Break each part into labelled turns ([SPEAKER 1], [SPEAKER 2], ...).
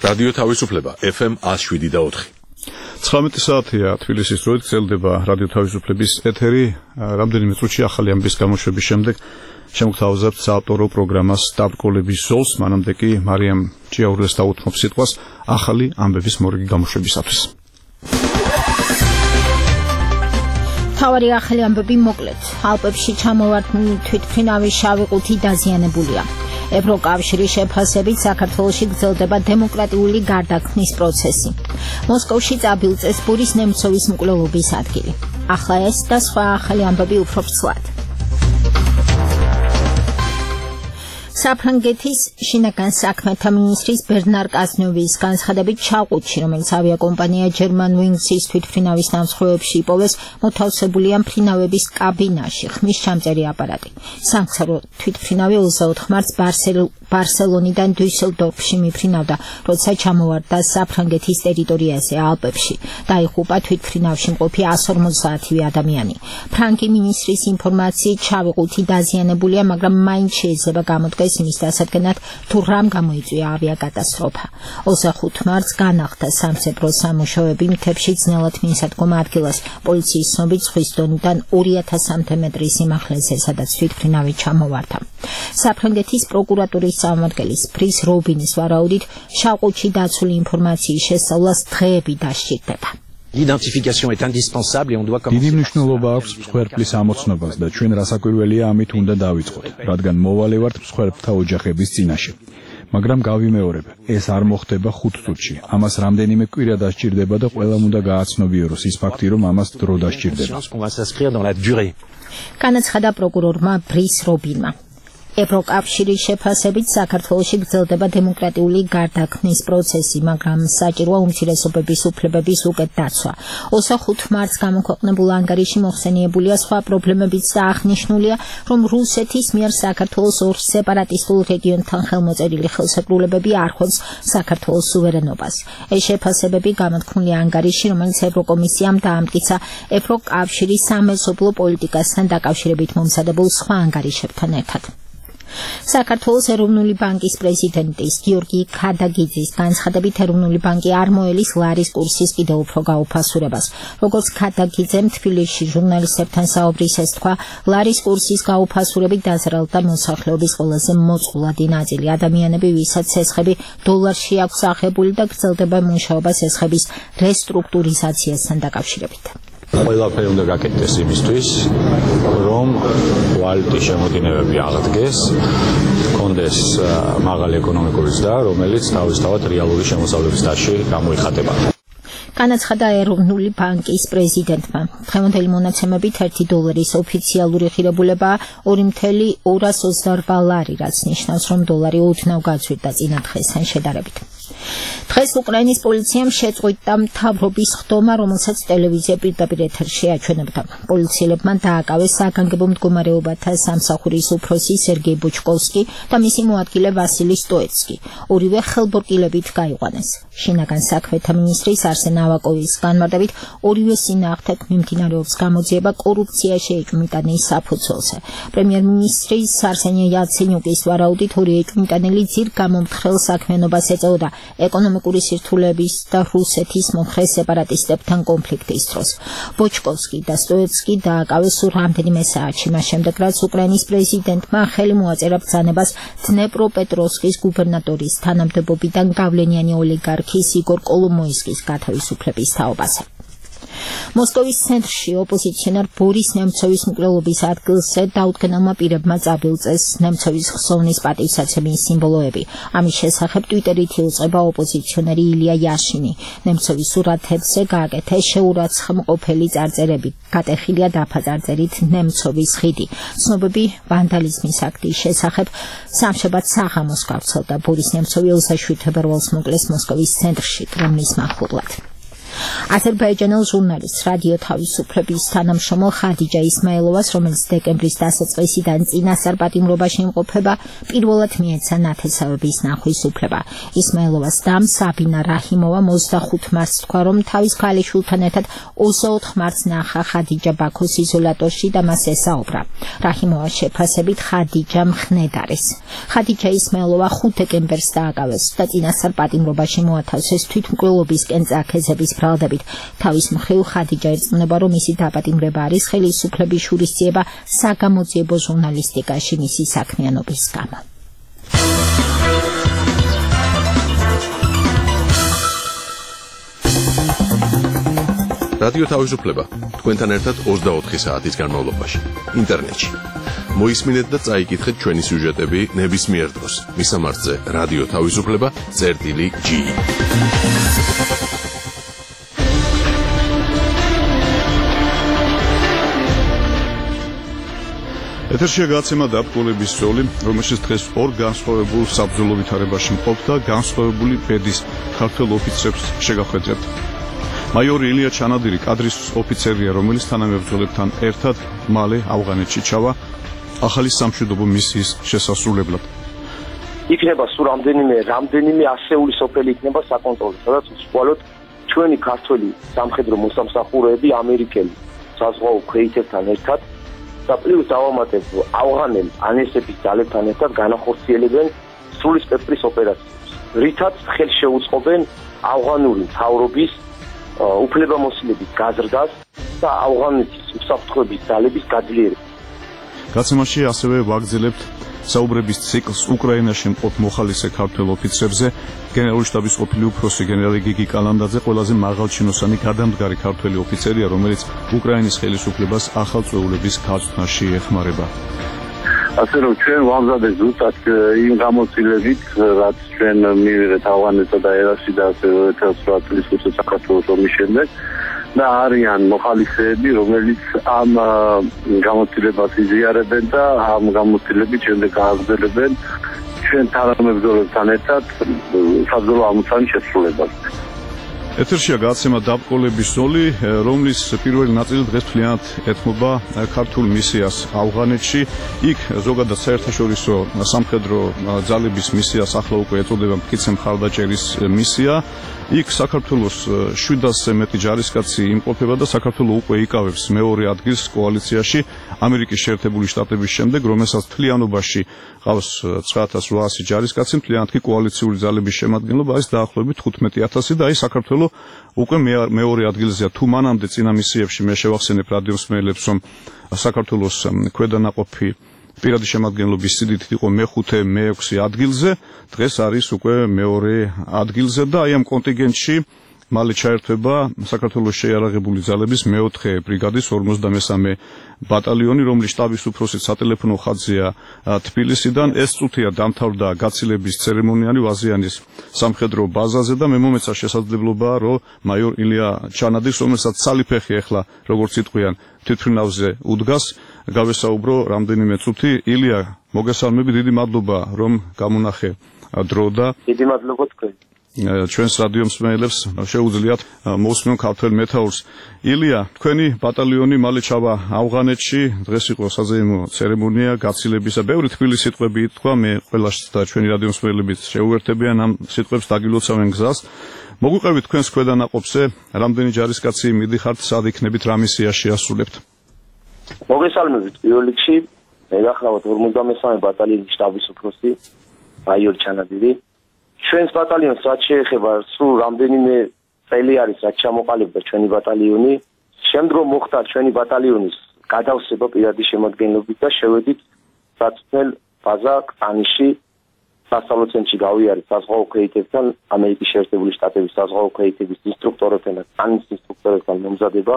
[SPEAKER 1] რადიო თავისუფლება FM 107.4.
[SPEAKER 2] 19 საათია თბილისის დროით გრძელდება რადიო თავისუფლების ეთერი. რამდენიმე წუთში ახალი ამბის გამოშვების შემდეგ შემოგთავაზებთ საავტორო პროგრამას დაბრკოლების ზოლს, მანამდე კი მარიამ ჭიაურლეს დაუთმობ სიტყვას ახალი ამბების მორიგი გამოშვებისათვის.
[SPEAKER 3] თავარი ახალი ამბები მოკლედ. ალპებში ჩამოვარდნილი თვითმფრინავის შავი ყუთი დაზიანებულია. ევროკავშირის შეფასებით საქართველოში გრძელდება დემოკრატიული გარდაქმნის პროცესი. მოსკოვში წაბილწეს ბურის ნემცოვის მკვლელობის ადგილი. ახლა ეს და სხვა ახალი ამბები უფრო ვრცლად. საფრანგეთის შინაგან საქმეთა მინისტრის ბერნარ კაზნოვის განცხადებით ჩაყუთში, რომელიც ავიაკომპანია Germanwings-ის თვითმფრინავის დამსხვრევებში იპოვეს, მოთავსებულია მფრინავების კაბინაში ხმის ჩამწერი აპარატი. სამხსოვრო თვითმფრინავი 24 მარტს ბარსელონიდან დუისელდორფში მიფრინავდა, როცა ჩამოვარდა საფრანგეთის ტერიტორიაზე ალპებში. დაიღუპა თვითმფრინავში მყოფი 150-ივე ადამიანი. ფრანგი მინისტრის ინფორმაციით შავი ყუთი დაზიანებულია, მაგრამ მაინც შეიძლება გამოდგეს იმის დასადგენად, თუ რამ გამოიწვია ავიაკატასტროფა. 25 მარტს განახლდა სამსეფრო სამუშაოები მთებში ძნელად მიესადგომა ადგილას. პოლიციის ცნობით ზღვის დონიდან 2000 მეტრის სიმაღლეზე, სადაც თვითმფრინავი ჩამოვარდა. საფრანგეთის პროკურატურის წარმომადგენლის ბრის რობინის ვარაუდით, შავყუთში დაცული ინფორმაციის შესწავლას დღეები დასჭირდება.
[SPEAKER 4] L'identification est indispensable et on doit
[SPEAKER 5] commencer. დიდი მნიშვნელობა აქვს მსხვერპლის ამოცნობას და ჩვენ რასაკვირველია ამით უნდა დავიწყოთ, რადგან მოვალე ვართ მსხვერპთა ოჯახების წინაშე. მაგრამ გავიმეორებ, ეს არ მოხდება 5 წუთში. ამას რამდენიმე კვირა დასჭირდება და ყველამ უნდა გააცნობიეროს ის ფაქტი, რომ ამას დრო დასჭირდება.
[SPEAKER 3] განაცხადა პროკურორმა ბრის რობინმა. ევროკავშირის შეფასებით საქართველოში გრძელდება დემოკრატიული გარდაქმნის პროცესი, მაგრამ საჭიროა უმცირესობების უფლებების უკეთ დაცვა. 25 მარტს გამოქვეყნებულ ანგარიში მოხსენიებულია სხვა პრობლემებიც და აღნიშნულია, რომ რუსეთის მიერ საქართველოს ორ სეპარატისტულ რეგიონთან ხელმოწერილი ხელშეკრულებები არ ხვევს საქართველოს სუვერენობას. ეს შეფასებები გამოთქმულია ანგარიში, რომელიც ევროკომისიამ დაამტკიცა ევროკავშირის სამეზობლო პოლიტიკასთან დაკავშირებით მომზადებულ სხვა ანგარიშებთან ერთად. საქართველოს ეროვნული ბანკის პრეზიდენტის გიორგი ქადაგიძის განცხადებით, ეროვნული ბანკი არ მოელის ლარის კურსის კიდევ უფრო გაუფასურებას. როგორც ქადაგიძემ თბილისში ჟურნალისტებთან საუბრისას თქვა, ლარის კურსის გაუფასურებით დაზარალდა მოსახლეობის ყველაზე მოწყვლადი ნაწილი. ადამიანები, ვისაც სესხები დოლარში აქვს აღებული და გრძელდება მუშაობა სესხების რესტრუქტურიზაციასთან დაკავშირებით.
[SPEAKER 6] ყველაფერი უნდა გაკეთდეს იმისთვის, რომ ვალუტის შემოდინებები აღდგეს, კონდეს მაღალი ეკონომიკური ზრდა, რომელიც თავისთავად რეალური შემოსავლების დაშში გამოიხატება.
[SPEAKER 3] განაცხადა ეროვნული ბანკის პრეზიდენტმა. დღევანდელი მონაცემებით $1 ოფიციალური ღირებულება 2.228 ლარი, რაც ნიშნავს, რომ დოლარი ოდნავ გაზრდა წინა დღესთან შედარებით. დღეს უკრაინის პოლიციამ შეწყვიტა მთავრობის ხდომა, რომელსაც ტელევიზია პირდაპირ ეთერში აჩვენებდა. პოლიციელებმა დააკავეს საგანგებო მდგომარეობათა სამსახურის უფროსი სერგეი ბოჩკოვსკი და მისი მოადგილე ვასილი სტოეცკი. ორივე ხელბორტილებით გაიყვანეს. შინაგან საქმეთა მინისტრის არსენ ავაკოვის განმარტებით, ორივე წინააღმდეგ მიმდინარეობს გამოძიება კორუფციაში ეჭვმიტანილის საფუძველზე. პრემიერ-მინისტრის არსენი იაცენიუკის ვარაუდით, ორი ეჭვმიტანილი ძირ გამომთხრელ საქმიანობას ეწეოდა ეკონომიკური სირთულეების და რუსეთის მომხრე სეპარატისტებთან კონფლიქტის დროს. ბოჩკოვსკი და სტოეცკი დააკავეს სულ რამდენიმე საათში, მას შემდეგ, რაც უკრაინის პრეზიდენტმა ხელი მოაწერა ბრძანებას დნეპროპეტროვსკის გუბერნატორის თანამდებობიდან გავლენიანი ოლიგარქის იგორ კოლომოისკის გათავისუფლების თაობაზე. მოსკოვის ცენტრში ოპოზიციონერ ბორის ნემცოვის მკვლელობის ადგილზე დაუდგენელმა პირებმა წაბილწეს ნემცოვის ხსოვნის პატივსაცემის სიმბოლოები. ამის შესახებ ტვიტერით იუწყება ოპოზიციონერი ილია იაშინი. ნემცოვის სურათებზე გააკეთეს შეურაცხმყოფელი წარწერები. გატეხილია დაფაწარწერით ნემცოვის ხიდი. ცნობები ვანდალიზმის აქტის შესახებ სამშაბათ საღამოს გავრცელდა. ბორის ნემცოვი 27 ფებრუარს მოკლეს მოსკოვის ცენტრში კრემლის მახლობლად. აზერბაიჯანელ ჟურნალისტ რადიო თავისუფლების თანამშრომელ ხადიჯა ისმაილოვას, რომელიც დეკემბრის დასაწყისიდან წინასწარ პატიმრობაში იმყოფება, პირველად მიეცა ნათესავების ნახვის უფლება. ისმაილოვას დამ საბინა რაჰიმოვა 25 მარტს თქვა, რომ თავის ქალიშვილთან ერთად 24 მარტს ნახა ხადიჯა ბაქოს იზოლატორში და მას ესაუბრა. რაჰიმოვას შეფასებით ხადიჯა მხნედ არის. ხადიჯა ისმაილოვა 5 დეკემბერს დააკავეს და წინასწარ პატიმრობაში მოათავსეს თვითმკვლელობის კენწაქეზების ბრალდებით. თავის მხრივ ხადიჯა ერწმუნება, რომ მისი დაპატიმრება არის ხელისუფლების შურისძიება საგამოძიებო ჟურნალისტიკაში მისი საქმიანობის გამო.
[SPEAKER 1] რადიო თავისუფლება თქვენთან ერთად 24 საათის განმავლობაში ინტერნეტში. მოისმინეთ და წაიკითხეთ ჩვენი სიუჟეტები ნებისმიერ დროს. მისამართზე რადიო თავისუფლება.gi.
[SPEAKER 2] ეთერშია გადაცემა დაბრკოლების ზოლი, რომელშიც დღეს ორ განსხვავებულ საბრძოლო ვითარებაში მყოფ და განსხვავებული ბედის ქართველ ოფიცრებს შეგახვედრებთ. მაიორი ილია ჩანადირი კადრის ოფიცერია, რომელიც თანამებრძოლებთან ერთად მალე ავღანეთში ჩავა ახალი სამშვიდობო მისიის შესასრულებლად.
[SPEAKER 7] იქნება სულ რამდენიმე ასეული სოფელი იქნება საკონტროლო, სადაც უშუალოდ ჩვენი ქართველი სამხედრო მოსამსახურეები ამერიკელი საზღვაო ქვეითებთან ერთად და პლუს ავამატებ ავღანელ ანესების ძალებთან ერთად განახორციელებენ სრული სპექტრის ოპერაციებს, რითაც ხელს შეუწყობენ ავღანური მთავრობის უფლებამოსილების გაზრდას და ავღანეთის უსაფრთხოების ძალების გაძლიერებას.
[SPEAKER 2] გაცემაში ასევე ვაგრძელებთ საუბრების ციკლს უკრაინაში მყოფ მოხალისე ქართველ ოფიცრებზე. გენერალური შტაბის ყოფილი უფროსი გენერალი გიგი კალანდაძე ყველაზე მაღალჩინოსანი გადამდგარი ქართველი ოფიცერია, რომელიც უკრაინის ხელისუფლებას ახალ წვეულების გაზრდაში ეხმარება.
[SPEAKER 8] ასე რომ ჩვენ ვამზადეთ ზუსტად იმ გამოცდილებით, რაც ჩვენ მივიღეთ ავღანეთსა და ერაში და ასე 2008 წლის საქართველოს ომის შემდეგ და არიან მოხალისეები, რომელიც ამ გამოცდილებას იზიარებენ და ამ გამოცდილებით შემდეგ გააგრძელებენ ჩვენ თანამებრძოლებთან ერთად საბრძოლო ამოცანის შესრულებას.
[SPEAKER 2] ეთერშია გადაცემა დაბრკოლების ზოლი, რომლის პირველი ნაწილი დღეს მთლიანად ეთმობა ქართულ მისიას ავღანეთში. იქ ზოგადად საერთაშორისო სამხედრო ძალების მისიას ახლა უკვე ეწოდება მტკიცე მხარდაჭერის მისია. იქ საქართველოს 700-ზე მეტი ჯარისკაცი იმყოფება და საქართველო უკვე იკავებს მეორე ადგილს კოალიციაში ამერიკის შეერთებული შტატების შემდეგ, რომელსაც მთლიანობაში ყავს 9800 ჯარისკაცი, მთლიანად კი კოალიციური ძალების შემადგენლობა არის დაახლოებით 15000 და აი საქართველო უკვე მეორე ადგილზეა. თუ მანამდე წინა მისიებში მე შევახსენებ რადიოსმენელებს, რომ საქართველოს ქვედანაყოფი პირადი შემადგენლობის სიდიდით იყო მე-5, მე-6 ადგილზე, დღეს არის უკვე მეორე ადგილზე და აი ამ კონტინგენტში მალე ჩაერთვება საქართველოს შეიარაღებული ძალების მე-4 ბრიგადის 53 ბატალიონი, რომლის შტაბის უფროსიც სატელეფონო ხაზია თბილისიდან. ეს წუთია დამთავრდა გაცილების ცერემონიალი ვაზიანის სამხედრო ბაზაზე და მე მომეცა შესაძლებლობა, რომ მაიორ ილია ჩანადის, რომელსაც სალიფეხი ახლა როგორც იტყვიან თვითმფრინავზე უდგას, გავესაუბრო რამდენიმე წუთი. ილია, მოგესალმები, დიდი მადლობა რომ გამონახე დრო და
[SPEAKER 7] დიდი მადლობა თქვენ.
[SPEAKER 2] ჩვენს რადიო მსმენელებს შეუძლიათ მოსმენ ქართველ მეთაურს. ილია, თქვენი ბატალიონი მალე ჩავა ავღანეთში, დღეს იყო საზეიმო ცერემონია გაცილებისა. ბევრი თბილი სიტყვები ითქვა, მე ყველას და ჩვენი რადიო მსმენელებიც შეუერთებიან ამ სიტყვებს დაგილოცავენ გზას. მოგვიყევით თქვენს ქვედანაყოფზე, რამდენი ჯარისკაცი მიდიხართ, სად იქნებით, რა მისია შეასრულებთ?
[SPEAKER 7] მოგესალმებით პირველ რიგში, მე გახლავთ 53 ბატალიონის შტაბის უფროსი მაიორ ჩანადირი. ჩვენს ბატალიონს რაც შეეხება, სულ რამდენიმე წელი არის რაც ჩამოყალიბდა ჩვენი ბატალიონი. შემდგომ მოხდა ჩვენი ბატალიონის გადავსება პირადი შემადგენლობით და შევედით საწვრთნელ ბაზა კტანიში. სასწავლო ცენტრში გავიარეთ საზღვაო ქვეითებთან, ამერიკის შეერთებული შტატების საზღვაო ქვეითების ინსტრუქტორებთან და კტანის ინსტრუქტორებთან მომზადება.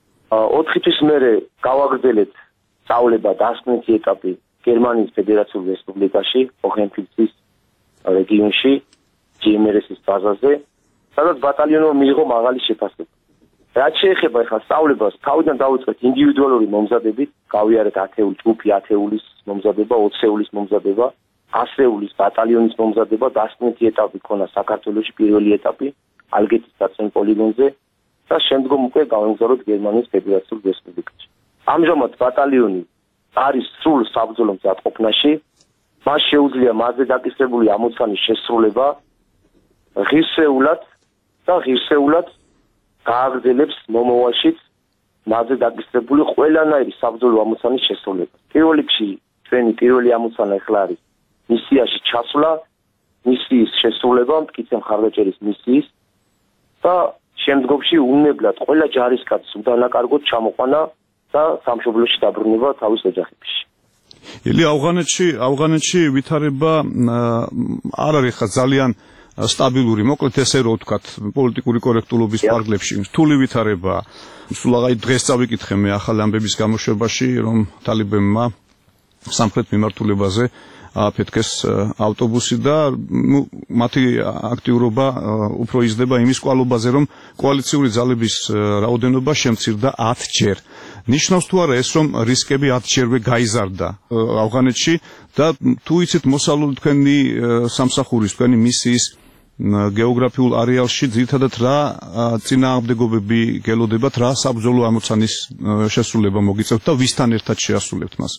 [SPEAKER 7] 4 თვის მერე გავაგრძელეთ სწავლება დასკვნითი ეტაპი გერმანიის ფედერაციულ რესპუბლიკაში, ჰოჰენფელცის რეგიონში, GMRS-ის ბაზაზე, სადაც ბატალიონმა მიიღო მაღალი შეფასება. რაც შეეხება ახლა სწავლებას, თავიდან დავიწყეთ ინდივიდუალური მომზადებით, გავიარეთ 10 ჯგუფი 10-ის მომზადება, 20-ის მომზადება, 100-ის ბატალიონის მომზადება, დასკვნითი ეტაპი ქონა საქართველოში პირველი ეტაპი, ალგეთის საწენ პოლიგონზე და შემდგომ უკვე გავემგზავროთ გერმანიის ფედერაციულ რესპუბლიკაში. ამჟამად ბატალიონი არის სრულ საბრძოლო მზადყოფნაში. მას შეუძლია მასზე დაკისრებული ამოცანის შესრულება ღირსეულად გააგრძელებს მომავალშიც მასზე დაკისრებული ყველანაირი საბრძოლო ამოცანის შესრულება. პირველ რიგში ჩვენი პირველი ამოცანა ახლა არის მისიაში ჩასვლა, მისიის შესრულება, მტკიცე მხარდაჭერის მისიის და შემდგომში უნებლად ყველა ჯარისკაცს უდანაკარგოდ ჩამოყვანა და სამშობლოში დაბრუნება თავის ოჯახებში.
[SPEAKER 2] ილი ავღანეთში ვითარება არ არის ხა ძალიან სტაბილური, მოკლედ ესე რომ ვთქვათ, პოლიტიკური კორექტულობის ფარგლებში რთული ვითარება. სულ აღარ დღეს წავიკითხე მე ახალი ამბების გამოშვებაში, რომ თალიბებმა სამხრეთ მიმართულებაზე აფეთქეს ავტობუსი და მათი აქტიურობა უფრო იზრდება იმის კვალობაზე, რომ კოალიციური ძალების რაოდენობა შემცირდა 10 ჯერ. ნიშნავს თუ არა ეს, რომ რისკები 10 ჯერვე გაიზარდა ავღანეთში და თუ იცით მოსალული თქვენი სამსახურის, თქვენი მისიის გეოგრაფიულ არეალში ძირითადად რა წინააღმდეგობები გელოდებათ, რა საბრძოლო ამოცანის შესრულება მოგიწევთ და ვისთან ერთად შეასრულებთ მას?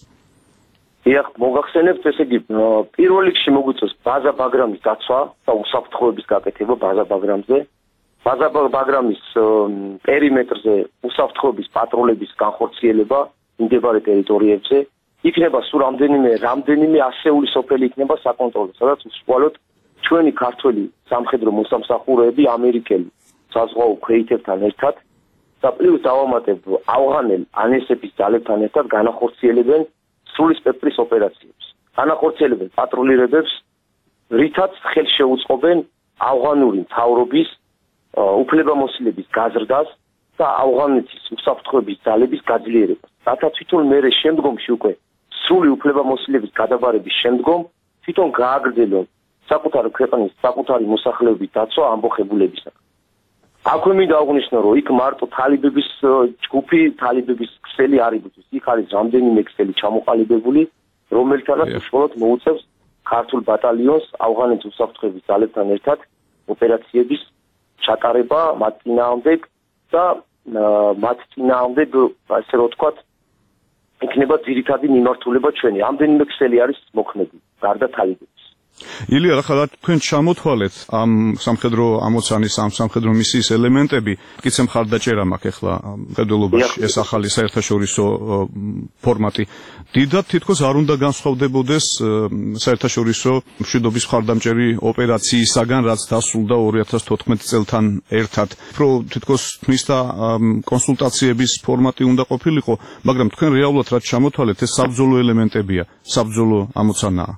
[SPEAKER 7] ეხ მოგახსენებთ, ესე იგი, პირველ რიგში მოგვიწევს ბაზა ბაგრამის დაცვა და უსაფრთხოების გაკეთება ბაზა ბაგრამზე. ბაზა ბაგრამის პერიმეტრზე უსაფრთხოების პატრულების განხორციელება მიმდებარე ტერიტორიებზე. იქნება სულ რამდენიმე ასეული სოფელი იქნება საკონტროლო, სადაც უსუალოდ ჩვენი ქართველი სამხედრო მოსამსახურეები ამერიკელი საზღვაო ქვეითებთან ერთად და პლუს დავამატებ ავღანელ ანესების ძალებთან ერთად განახორციელებენ სრული სპექტრის ოპერაციებს. განახორციელებენ პატრულირებებს, რითაც ხელს შეუწყობენ ავღანური მთავრობის უფლებამოსილების გაზრდას და ავღანეთის უსაფრთხოების ძალების გაძლიერებას. რათა თვითონ მერე შემდგომში უკვე სრული უფლებამოსილების გადაბარების შემდგომ თვითონ გააგრძელონ საკუთარი ქვეყნის, საკუთარი მოსახლეობის დაცვა ამბოხებულებისაგან. აქვე მინდა აღვნიშნო, რომ იქ მარტო თალიბების ჯგუფი, თალიბების ქსელი არ იბრძვის. იქ არის რამდენიმე ქსელი ჩამოყალიბებული, რომელთანაც უშუალოდ მოუწევს ქართულ ბატალიონს ავღანეთის უსაფრთხოების ძალებთან ერთად ოპერაციების ჩატარება მათ წინააღმდეგ და მათ წინააღმდეგ, ასე რომ ვთქვათ, იქნება ძირითადი მიმართულება ჩვენი. რამდენიმე ქსელი არის მოქმედი, გარდა თალიბების.
[SPEAKER 2] ილია, ახლა თქვენ ჩამოთვალეთ ამ სამხედრო ამოცანის, ამ სამხედრო მისიის ელემენტები, მტკიცე მხარდაჭერა მაქვს ახლა მხედველობაში ეს ახალი საერთაშორისო ფორმატი. დიდად თითქოს არ უნდა განსხვავდებოდეს საერთაშორისო მშვიდობის მხარდამჭერი ოპერაციისაგან, რაც დასრულდა 2014 წელთან ერთად. უფრო თითქოს მისთა კონსულტაციების ფორმატი უნდა ყოფილიყო, მაგრამ თქვენ რეალურად რაც ჩამოთვალეთ, ეს საბრძოლო ელემენტებია, საბრძოლო ამოცანაა.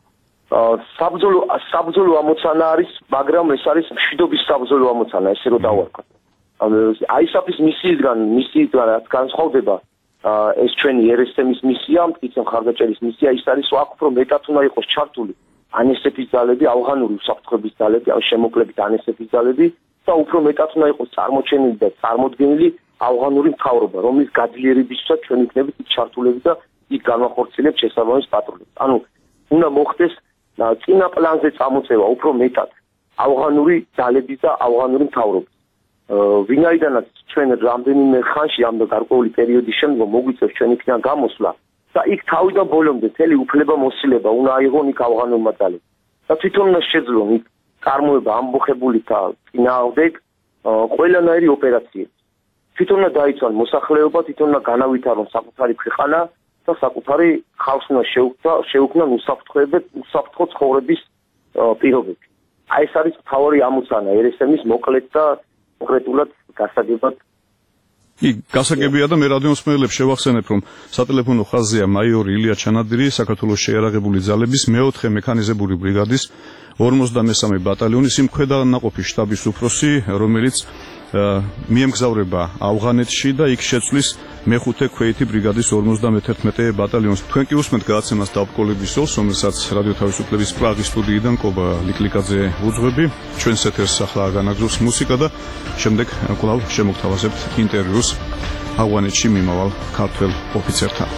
[SPEAKER 2] საბრძოლო ამოცანა არის, მაგრამ ეს არის მშვიდობის საბრძოლო ამოცანა, ესე რომ დავარქვათ. ISAF-ის მისიისგან რაც განსხვავდება ეს ჩვენი RSM-ის მისია, მტკიცე მხარდაჭერის მისია, ის არის აქ უფრო მეტად უნდა იყოს ჩართული ANSF-ის ძალები, ავღანური უსაფრთხოების ძალები, შემოკლებით ANSF-ის ძალები და უფრო მეტად უნდა იყოს წარმოჩენილი და წარმოდგენილი ავღანური მთავრობა, რომლის გაძლიერებისთვისაც ჩვენ იქნებით იქ ჩართულები და იქ განახორციელებთ შესაბამის პატრულებს. ანუ უნდა მოხდეს წინა პლანზე წამოწევა უფრო მეტად ავღანური ძალების და ავღანური მთავრობის. ვინაიდანაც ჩვენ რამდენიმე ხანში ამ გარკვეული პერიოდის შემდგომ მოგვიწევს ჩვენ იქიდან გამოსვლა და იქ თავიდან ბოლომდე მთელი უფლებამოსილება უნდა აიღონ იქ ავღანურმა ძალებმა. და თვითონ უნდა შეძლონ იქ წარმოება ამბოხებულითა წინააღმდეგ ყველანაირი ოპერაციები. თვითონ უნდა დაიცვან მოსახლეობა, თვითონ უნდა განავითარონ საკუთარი ქვეყანა და საკუთარი ხალხს უნდა შეუქმნან უსაფრთხო ცხოვრების პირობები. აი ეს არის მთავარი ამოცანა RSM-ის მოკლედ და კონკრეტულად გასაგებად. გასაგებია და მე რადიომსმენელებს შევახსენებ, რომ სატელეფონო ხაზია მაიორი ილია ჩანადირი, საქართველოს შეიარაღებული ძალების მე-4 მექანიზებული ბრიგადის 53 ბატალიონის იმქვედანაყოფი შტაბის უფროსი, რომელიც მიემგზავრება ავღანეთში და იქ შეცვლის მე-5 ქვეითი ბრიგადის 51 ბატალიონს. თქვენ კი უსმენთ გადაცემას დაბრკოლების ზოლს, რომელსაც რადიო თავისუფლების პრაღის სტუდიიდან კობა ლიკლიკაძე უძღვები. ჩვენს ეთერს ახლა განაგზობს მუსიკა და შემდეგ კვლავ შემოგთავაზებთ ინტერვიუს ავღანეთში მიმავალ ქართველ ოფიცერთან.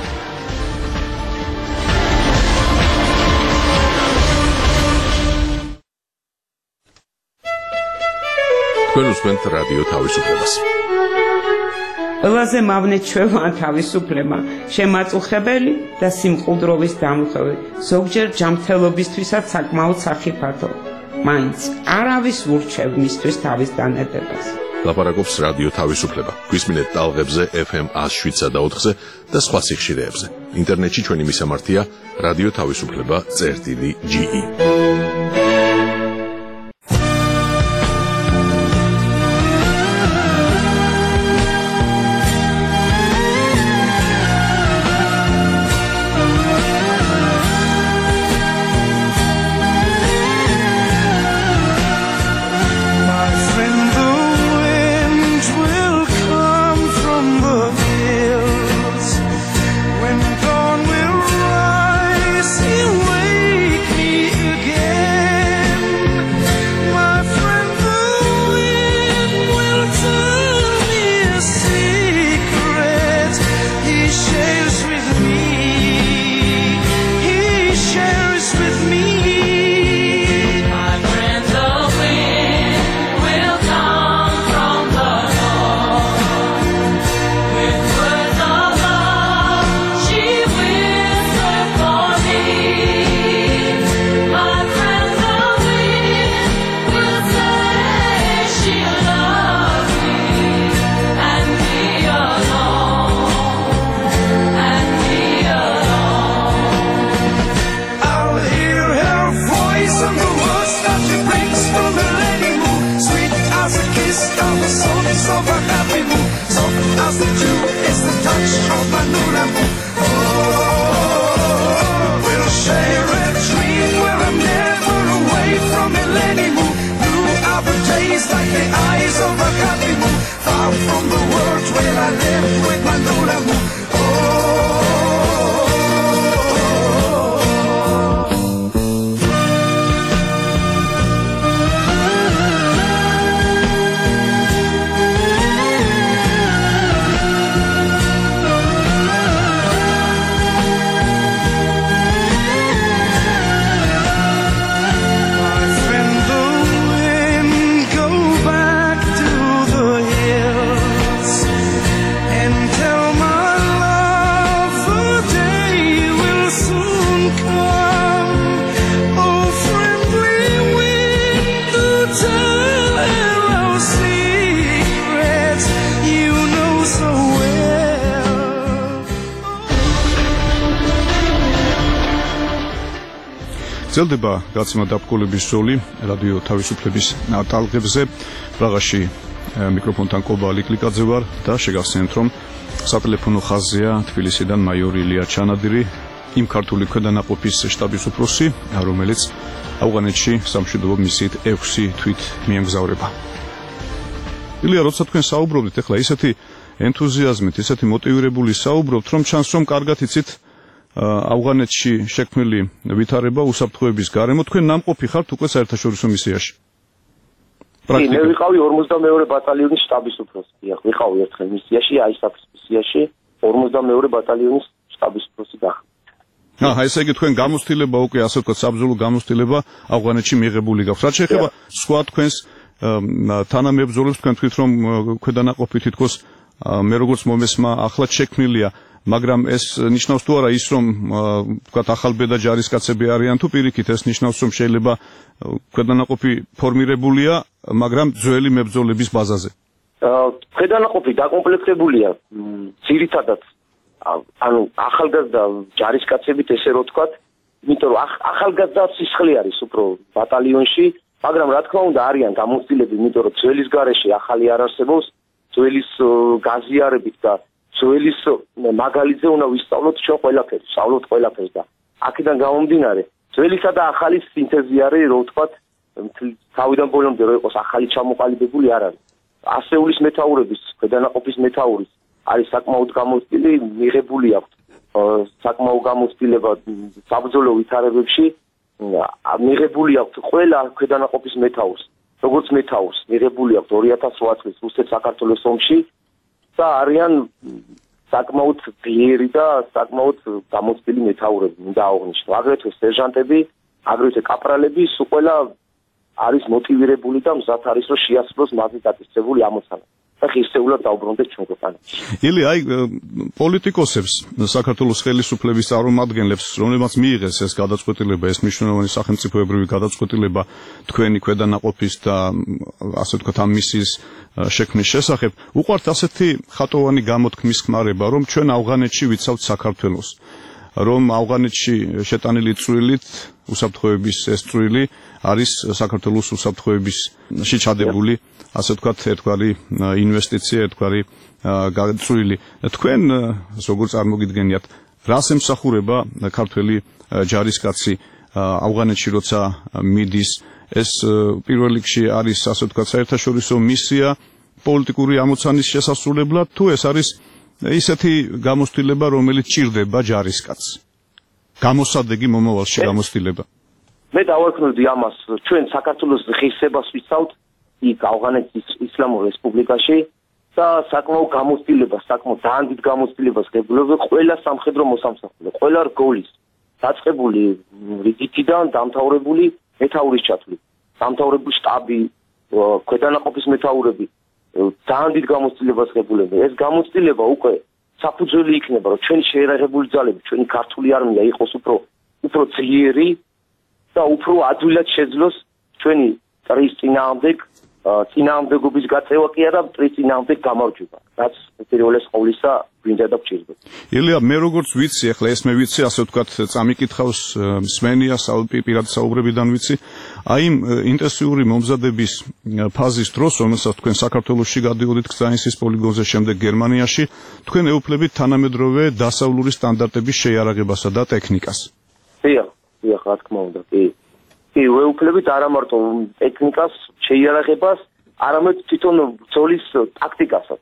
[SPEAKER 1] თქვენ უსმენთ რადიო თავისუფლებას.
[SPEAKER 9] ყველაზე მავნეჩვევაა თავისუფლება, შემაწუხებელი და სიმყუდროვის დამხები, ზოგჯერ ჯანმრთელობისთვისაც საკმაოდ სახიფათო. მაინც არავის ურჩევ მისთვის თავის დანებებას.
[SPEAKER 1] ლაპარაკობს რადიო თავისუფლება. გვისმინეთ ტალღებზე FM 107.4-ზე და სხვა სიხშირეებზე. ინტერნეტში ჩვენი მისამართია რადიო თავისუფლება.ge.
[SPEAKER 2] გრძელდება გაცემა დაბკოლების ზოლი რადიო თავისუფლების ტალღებზე. პრაღაში მიკროფონთან კობა ლიკლიკაძე ვარ და შეგახსენებთ, რომ სატელეფონო ხაზზეა თბილისიდან მაიორი ილია ჩანადირი, იმ ქართული ქვედანაყოფის შტაბის უფროსი, რომელიც ავღანეთში სამშვიდობო მისიით 6 თვით მიემგზავრება. ილია, როცა თქვენ საუბრობთ, ეხლა ისეთი ენთუზიაზმით, ისეთი მოტივირებული საუბრობთ, რომ ჩანს, რომ კარგად იცით ავღანეთში შექმნილი ვითარება უსაფრთხოების გარემო. თქვენ ნამყოფი ხართ უკვე საერთაშორისო მისიაში.
[SPEAKER 7] მე ვიყავი 42 ბატალიონის შტაბის უფროსი. ვიყავი ერთხელ მისიაში, ISAF-ის მისიაში 42 ბატალიონის შტაბის უფროსი გახდა.
[SPEAKER 2] ესე იგი თქვენ გამოცდილება უკვე ასე ვთქვათ, საბრძოლო გამოცდილება ავღანეთში მიღებული გაქვთ. რაც შეეხება სხვა თქვენს თანამებრძოლებს, თქვენ თქვით, რომ ქვედანაყოფი თითქოს მე როგორც მომესმა ახლად შექმნილია, მაგრამ ეს ნიშნავს თუ არა ის, რომ ვთქვათ ახალბედა ჯარისკაცები არიან, თუ პირიქით ეს ნიშნავს, რომ შეიძლება ქვედანაყოფი ფორმირებულია, მაგრამ ძველი მებრძოლების ბაზაზე.
[SPEAKER 7] ქვედანაყოფი დაკომპლექტებულია ძირითადად ახალგაზრდა ჯარისკაცებით, ესე რომ ვთქვათ, იმიტომ რომ ახალგაზრდა სისხლი არის უფრო ბატალიონში, მაგრამ რა თქმა უნდა არიან გამოცდილები, იმიტომ რომ ძველის გარეშე ახალი არ არსებობს, ძველის გაზიარებით და ძველის მაგალითზე უნდა ვისწავლოთ ჩვენ ყველაფერი, ვსწავლოთ ყველაფერს და აქედან გამომდინარე, ძველისა და ახალის სინთეზი არის, რომ ვთქვათ, თავიდან ბოლომდე რომ იყოს ახალი ჩამოყალიბებული არ არის. ასეულის მეთაურების, ქვედანაყოფის მეთაურის არის საკმაოდ გამოცდილი, მიღებული აქვს საკმაოდ გამოცდილება საბრძოლო ვითარებებში, მიღებული აქვს ყველა ქვედანაყოფის მეთაურს, როგორც მეთაურს, მიღებული აქვს 2008 წლის რუსეთ-საქართველოს ომში და არიან საკმაოდ ძლიერი და საკმაოდ გამოცდილი მეთაურები, მინდა აღვნიშნო. აგრეთვე სერჟანტები, აგრეთვე კაპრალები, სულ ყველა არის მოტივირებული და მზად არის რომ შეასრულოს მათი დაკისრებული ამოცანა. და ხისტეულად დაუბრუნდეთ ჩვენ ქვეყანაში.
[SPEAKER 2] ილი აი პოლიტიკოსებს საქართველოს ხელისუფლების წარმომადგენლებს რომლებმაც მიიღეს ეს გადაწყვეტილება ეს მნიშვნელოვანი სახელმწიფოებრივი გადაწყვეტილება თქვენი ქვედანაყოფის და ასე ვთქვათ ამ მისიის შექმნის შესახებ უყვართ ასეთი ხატოვანი გამოთქმის ხმარება რომ ჩვენ ავღანეთში ვიცავთ საქართველოს რომ ავღანეთში შეტანილი წვლილით უსაფრთხოების ეს წვლილი არის საქართველოს უსაფრთხოებისში ჩადებული ასე ვთქვათ ერთგვარი ინვესტიცია ერთგვარი წვლილი თქვენ როგორ წარმოგიდგენიათ რას ემსახურება ქართველი ჯარისკაცი ავღანეთში როცა მიდის ეს პირველ რიგში არის ასე ვთქვათ საერთაშორისო მისია პოლიტიკური ამოცანის შესასრულებლად თუ ეს არის ისეთი გამოცდილება რომელიც ჭირდება ჯარისკაცს გამოსადეგი მომავალში გამოცდილება
[SPEAKER 7] მე დავარქმევდი ამას ჩვენ საქართველოს ღირსებას ვიცავთ იქ ავღანეთის ისლამურ რესპუბლიკაში და საკმაოდ გამოცდილებას საკმაოდ ძალიან დიდ გამოცდილებას ღებულობ ყველა სამხედრო მოსამსახურე ყველა რგოლის დაწყებული რიგითიდან დამთავრებული მეთაურის ჩათვლით დამთავრებული შტაბი ქვედანაყოფის მეთაურები ძალიან დიდ გამოცდილებას ღებულებენ ეს გამოცდილება უკვე საფუძველი იქნება რომ ჩვენი შეერაღებული ძალები ჩვენი ქართული არმია იყოს უფრო ძლიერი და უფრო ადვილად შეძლოს ჩვენი ტრის წინააღმდეგობის გაწევა კი არა ტრის წინააღმდეგ გამარჯვება რაც პირველეს ყოვლისა გვინდა და გჭირდება
[SPEAKER 2] ილია მე როგორც ვიცი ახლა ეს მე ვიცი ასე ვთქვათ წამიკითხავს მსმენია პირად საუბრებიდან ვიცი აი იმ ინტენსიური მომზადების ფაზის დროს რომელსაც თქვენ საქართველოში გადიოდით ქცაინსის პოლიგონზე შემდეგ გერმანიაში თქვენ ეუფლებით თანამედროვე დასავლური სტანდარტების შეიარაღებასა და ტექნიკას
[SPEAKER 7] დიახ რა თქმა უნდა კი ვეუფლებით არა მარტო ტექნიკას შეიარაღებას არამედ თვითონ ბრძოლის ტაქტიკასაც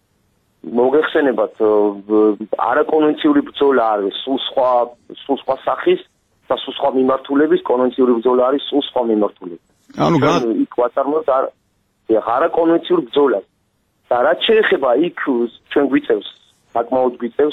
[SPEAKER 7] მოგეხსენებათ არაკონვენციური ბრძოლა არის სულ სხვა სახის და სულ სხვა მიმართულების კონვენციური ბრძოლა არის სულ სხვა მიმართულების
[SPEAKER 2] ანუ
[SPEAKER 7] იქ ვაწარმოებთ არაკონვენციურ ბრძოლას და რაც შეეხება იქ ჩვენ გვიწევს საკმაოდ გვიწევს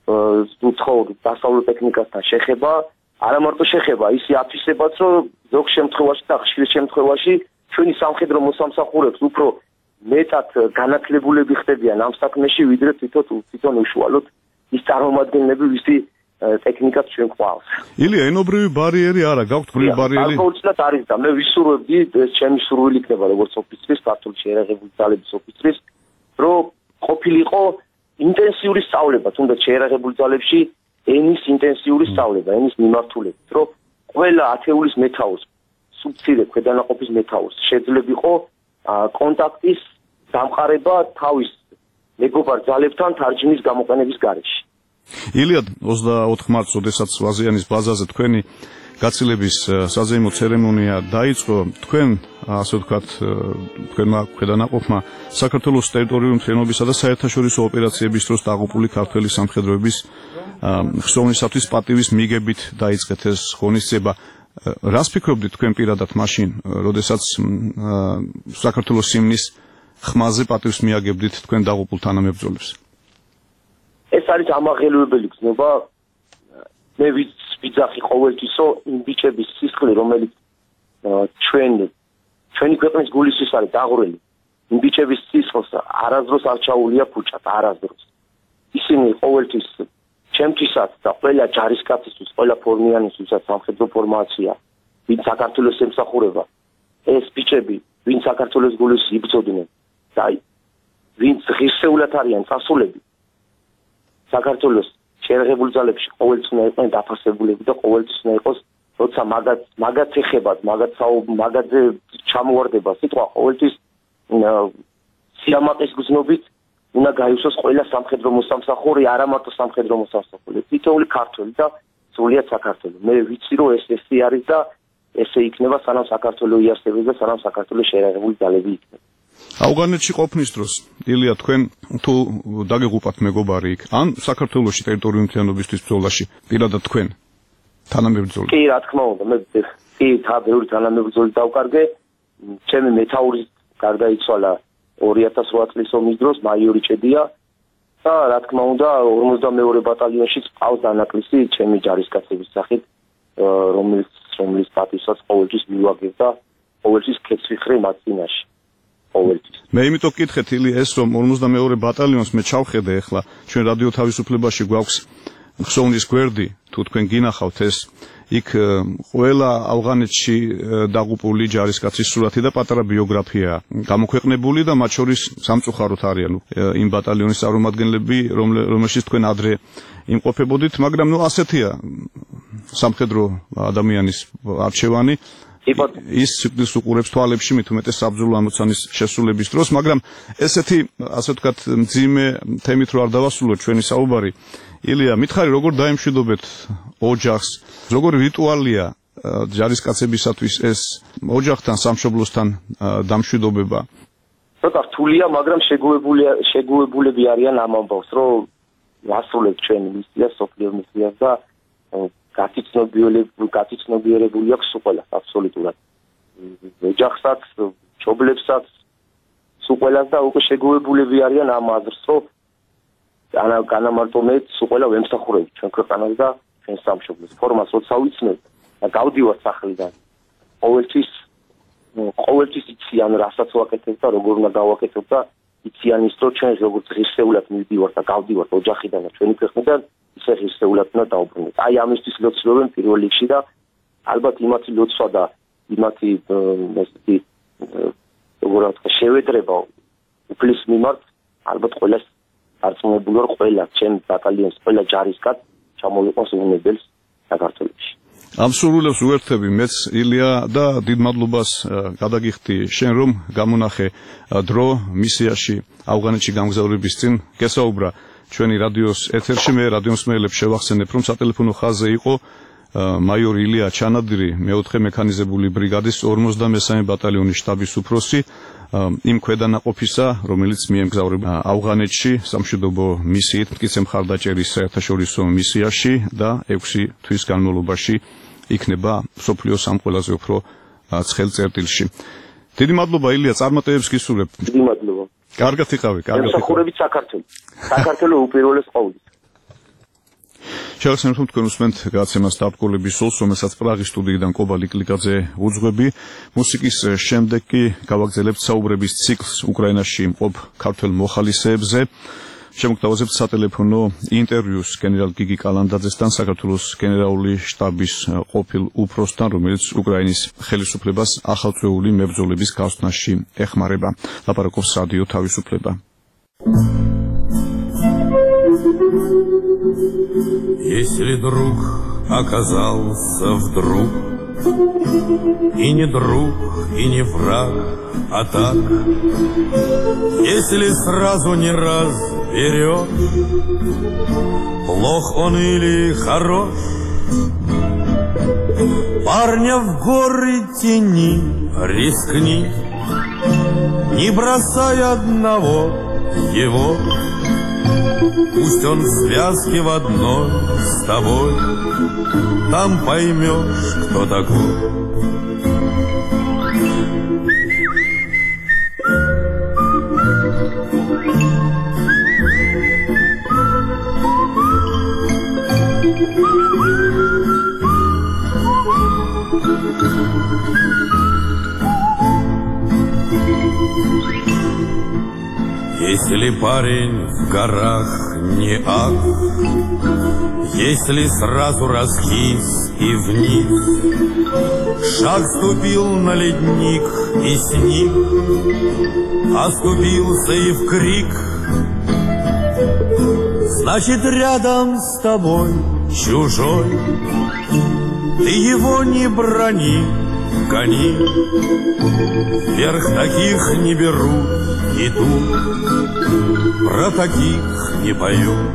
[SPEAKER 7] უცხოურ დასავლურ ტექნიკასთან შეხება არა მარტო შეხება ისი აფისებაც რომ ზოგ შემთხვევაში და ხშირ შემთხვევაში ჩვენი სამხედრო მოსამსახურებს უფრო მეტად განათლებულები ხდებიან ამ საქმეში ვიდრე თვითონ უშუალოდ ის წარმომადგენლები ვისი ტექნიკაც ჩვენ ყავს.
[SPEAKER 2] ილია ენობრივი ბარიერი არა გაქვთ გული ბარიერი?
[SPEAKER 7] აუცილებლად არის და მე ვისურვებდი ეს ჩემი სურვილი იქნება როგორც ოფიცრის, ქართული შეიარაღებული ძალების ოფიცრის, რომ ყოფილიყო ინტენსიური სწავლება თუნდაც შეიარაღებული ძალებში ენის ინტენსიური სწავლება, ენის მიმართულებით, რომ ყველა ათეულის მეთაურს, სუბცირე ქვედანაყოფის მეთაურს შეძლებიყო კონტაქტის დამყარება თავის მეგობარ ძალებთან თარჯიმის გამოყენების გარეშე.
[SPEAKER 2] ილია 24 მარტს, როდესაც ვაზიანის ბაზაზე თქვენი გაცილების საზეიმო ცერემონია დაიწყო, თქვენ, ასე ვთქვათ, თქვენმა ქვედანაყოფმა საქართველოს ტერიტორიული მთლიანობისა და საერთაშორისო ოპერაციების დროს დაღუპული ქართველი სამხედროების ხსოვნისათვის პატივის მიგებით დაიწყეთ ეს ღონისძიება. რას ფიქრობდით თქვენ პირადად მაშინ, როდესაც საქართველოს სიმნის ხმაზე პატივს მიაგებდით თქვენ დაღუპულ თანამებრძოლებს?
[SPEAKER 7] ეს არის ამაღელვებელი გზნობა. მე ვიძახი ყოველთვისო იმ ბიჭების სისხლი, რომელიც ჩვენი ქვეყნის გულისთვის არის დაღვრილი. იმ ბიჭების სისხლს არასდროს არ ჩაუვლია ქუჩად, არასდროს. ისინი ყოველთვის ჩემთვისაც და ყველა ჯარისკაცისთვის, ყველა ფორმიანისთვისაც სამხედრო ფორმაცია, ვინც საქართველოს ემსახურება, ეს ბიჭები, ვინც საქართველოს გულის იბრძოდნენ და ვინც ღირსეულად არიან წასულები, საქართველოს შეერაღებული ძალებში ყოველთვის უნდა იყვნენ დაფასებულები და ყოველთვის უნდა იყოს, როცა მაგათ ეხებათ, მაგათზე ჩამოვარდება სიტყვა, ყოველთვის სიამაყის გზნობით უნდა გაიუსოს ყველა სამხედრო მოსამსახური, არა მარტო სამხედრო მოსამსახური, თითოეული ქართველი და სრულიად საქართველო. მე ვიცი რომ ესე არის და ესე იქნება, სანამ საქართველო იარსებებს და სანამ საქართველოს შეერაღებული ძალები იქნება.
[SPEAKER 2] ავღანეთში ყოფნის დროს, ილია, თქვენ თუ დაგეღუპათ მეგობარი იქ, ან საქართველოში ტერიტორიული მთლიანობისთვის ბრძოლაში, პირადად თქვენ თანამებრძოლი?
[SPEAKER 7] კი, რა თქმა უნდა, მე ბევრი თანამებრძოლი დავკარგე, ჩემი მეთაური გარდაიცვალა 2008 წლის ომის დროს მაიორი ჭედია და რა თქმა უნდა 52 ბატალიონშიც ყავს დანაკლისი ჩემი ჯარისკაცების სახით, რომლის პატივსაც ყოველთვის მივაგებ და ყოველთვის ქეთს ვიხრე მათ წინაშე. ყოველთვის.
[SPEAKER 2] მე იმიტომ გკითხეთ ილი ეს რომ 52 ბატალიონს მე ჩავხედე ახლა ჩვენ რადიო თავისუფლებაში გვაქვს ხსოვნის გვერდი თუ თქვენ გინახავთ ეს იქ ყველა ავღანეთში დაღუპული ჯარისკაცის სურათი და პატარა ბიოგრაფია გამოქვეყნებული და მათ შორის სამწუხაროდ არიან იმ ბატალიონის წარმომადგენლები რომელშიც თქვენ ადრე იმყოფებოდით მაგრამ ნუ ასეთია სამხედრო ადამიანის არჩევანი ის სიკვდილს უყურებს თვალებში მით უმეტეს საბრძოლო ამოცანის შესრულების დროს მაგრამ ესეთი ასე ვთქვათ მძიმე თემით რო არ დავასრულოთ ჩვენი საუბარი ილია მითხარი როგორ დაემშვიდობეთ ოჯახს როგორი რიტუალია ჯარისკაცებისათვის ეს ოჯახთან სამშობლოსთან დამშვიდობება
[SPEAKER 7] ცოტა რთულია მაგრამ შეგუებულები არიან ამ ამბავს რომ ვასრულებთ ჩვენი მისია სოფლიო მისიას და გათიცნობიერებული აქვს ყველას აბსოლუტურად ოჯახსაც მშობლებსაც ყველას და უკვე შეგუებულები არიან ამ აზრს რომ განამარტო მე ყველა ვემსახურებ ჩვენ ქვეყანას და ჩვენ სამშობლოს ფორმას როცა ვიცნობ და გავდივარ სახლიდან ყოველთვის იციან რასაც ვაკეთებ და როგორ უნდა გავაკეთებ და იციან ის რომ ჩვენ როგორც ღირსეულად მივდივართ და გავდივართ ოჯახიდან და ჩვენი ქვეყნიდან ისე ღირსეულად უნდა დავბრუნოთ აი ამისთვის ლოცულობენ პირველ რიგში და ალბათ იმათი ლოცვა და იმათი ესეთი როგორ ვთქვა შევედრება უფლის მიმართ ალბათ ყველას არწმუნებული ვარ ყველა ჩემ ბატალიონს ყველა ჯარისკაც ჩამოვიყვანს უნებელს საქართველოში
[SPEAKER 2] ამ სურვილებს უერთები მეც ილია და დიდ მადლობას გადაგიხდი შენ რომ გამონახე დრო მისიაში ავღანეთში გამგზავრების წინ გესაუბრა ჩვენი რადიოს ეთერში მე რადიომსმენელებს შევახსენებ რომ სატელეფონო ხაზზე იყო მაიორი ილია ჩანადირი მე-4 მექანიზებული ბრიგადის 53 ბატალიონის შტაბის უფროსი იმ ქვედანაყოფისა რომელიც მიემგზავრება ავღანეთში სამშვიდობო მისიით მტკიცე მხარდაჭერის საერთაშორისო მისიაში და 6 თვის განმავლობაში იქნება სოფლიოს ამ ყველაზე უფრო ცხელ წერტილში დიდი მადლობა ილია წარმატებებს გისურვებ
[SPEAKER 7] დიდი მადლობა
[SPEAKER 2] კარგად იყავი კარგად
[SPEAKER 7] მსახურებით საქართველოს უპირველეს ყოვლისა
[SPEAKER 2] შევახსენებ თქვენ უსმენთ გადაცემას დაბრკოლების სოლს, რომელსაც პრაღის სტუდიიდან კობალი კლიკაძე უძღვები. მუსიკის შემდეგ კი გავაგზავნებთ საუბრების ციკლს უკრაინაში მყოფ ქართველ მოხალისეებზე. შემოგთავაზებთ სატელეფონო ინტერვიუს გენერალ გიგი კალანდაძესთან, საქართველოს გენერალური შტაბის ყოფილ უფროსთან, რომელიც უკრაინის ხელისუფლებას ახალწეული მებრძოლების გასვნაში ეხმარება. ლაპარაკობს რადიო თავისუფლება.
[SPEAKER 10] Если друг оказался вдруг, и не друг, и не враг, а так, если сразу не разберешь, плох он или хорош, парня в горы тяни, рискни, не бросай одного его. Пусть он в связке в одной с тобой, там поймешь, кто такой. Если парень в горах не ак, если сразу раскис и вниз, шаг ступил на ледник и сник, оступился и в крик, значит рядом с тобой чужой, ты его не брони, гони, вверх таких не берут, идут, про таких не поют.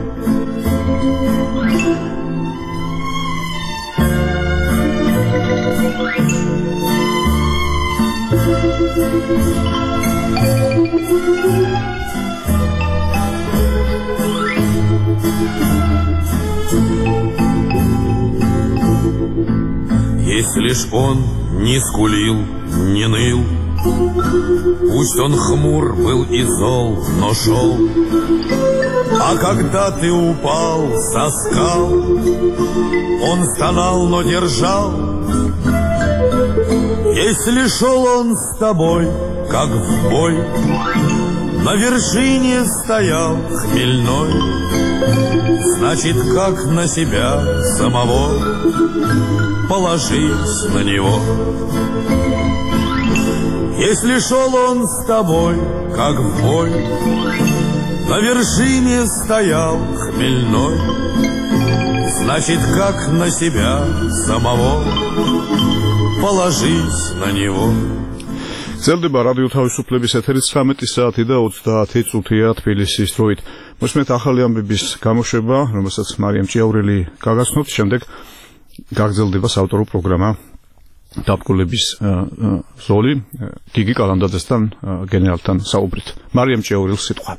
[SPEAKER 10] Если ж он не скулил, не ныл, пусть он хмур был и зол, но шел. А когда ты упал со скал, он стонал, но держал. Если шел он с тобой, как в бой, на вершине стоял хмельной, значит, как на себя самого, положись на него. Если шел он с тобой, как в бой, на вершине стоял хмельной, значит, как на себя самого, положись на него.
[SPEAKER 2] Ზელდება რადიო თავისუფლების ეთერი 19 საათი და 30 წუთია თბილისის დროით. მოსმენთ ახალი ამბების გამოშვება, რომელსაც მარიამ ჭიაურელი გაგაცნობთ, შემდეგ გაგრძელდება საავტორო პროგრამა დაბკოლების ზოლი გიგი კალანდაძესთან გენერალთან საუბრით. მარიამ ჭიაურელს სიტყვა.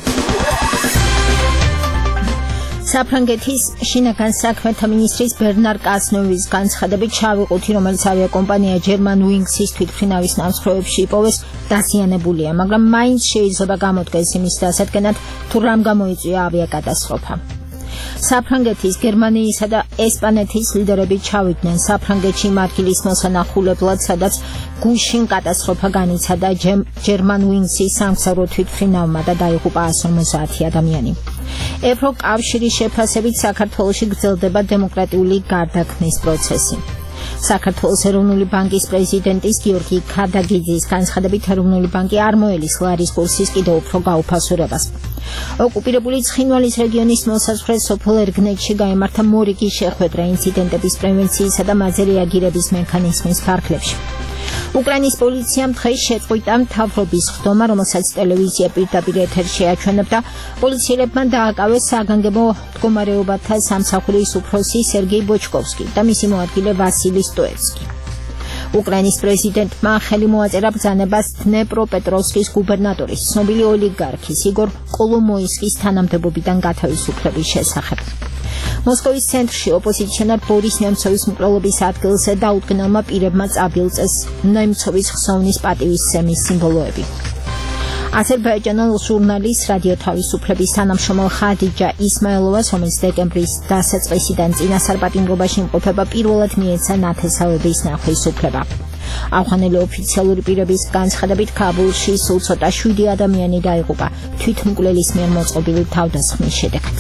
[SPEAKER 3] საფრანგეთის შინაგან საქმეთა მინისტრის ბერნარ კაზნოვის განცხადებით ჩავიყუთი, რომელიც ავიაკომპანია Germanwings-ის თვითმფრინავის ნამსხვრევებში იპოვეს, დაზიანებულია, მაგრამ მაინც შეიძლება გამოდგეს იმის დასადგენად, თუ რამ გამოიწვია ავიაკატასტროფა. საფრანგეთის, გერმანიისა და ესპანეთის ლიდერები ჩავიდნენ საფრანგეთში მადგილის მოსანახულებლად, სადაც გუშინ კატასტროფა განიცადა Germanwings-ის სამგზავრო თვითმფრინავმა და დაიღუპა 150 ადამიანი. ევროკავშირის შეფასებით საქართველოში გრძელდება დემოკრატიული გარდაქმნის პროცესი. საქართველოს ეროვნული ბანკის პრეზიდენტის გიორგი ქადაგიძის განცხადებით, ეროვნული ბანკი არ მოელის ლარის კურსის კიდევ უფრო გაუფასურებას. ოკუპირებული ცხინვალის რეგიონის მოსაზღვრე სოფელ ერგნეთში გაიმართა მორიგი შეხვედრა ინციდენტების პრევენციისა და მათზე რეაგირების მექანიზმის ფარგლებში. უკრაინის პოლიციამ დღეს შეწყვიტა მთავრობის ხდომა, რომელსაც ტელევიზია პირდაპირ ეთერში აჩვენებდა. პოლიციელებმა დააკავეს საგანგებო მდგომარეობათა სამსახურის უფროსი სერგეი ბოჩკოვსკი და მისი მოადგილე ვასილი სტოეცკი. უკრაინის პრეზიდენტმა ხელი მოაწერა ბრძანებას დნეპროპეტროვსკის გუბერნატორის, ცნობილი ოლიგარქის იგორ კოლომოისკის თანამდებობიდან გათავისუფლების შესახებ. მოსკოვის ცენტრში ოპოზიციონერ ბორის ნემცოვის მკვლელობის ადგილზე დაუდგენელმა პირებმა წაბილწეს ნემცოვის ხსოვნის პატივისცემის სიმბოლოები. აზერბაიჯანელ ჟურნალის რადიო თავისუფლების თანამშრომელ ხადიჯა ისმაილოვას, რომელიც დეკემბრის დასაწყისიდან წინასარპატიმრობაში იმყოფება, პირველად მიეცა ნათესავების ნახვის უფლება. ავღანელი ოფიციალური პირების განცხადებით, ქაბულში სულ ცოტა 7 ადამიანი დაიღუპა თვითმკვლელის მიერ მოწყობილი თავდასხმის შედეგად.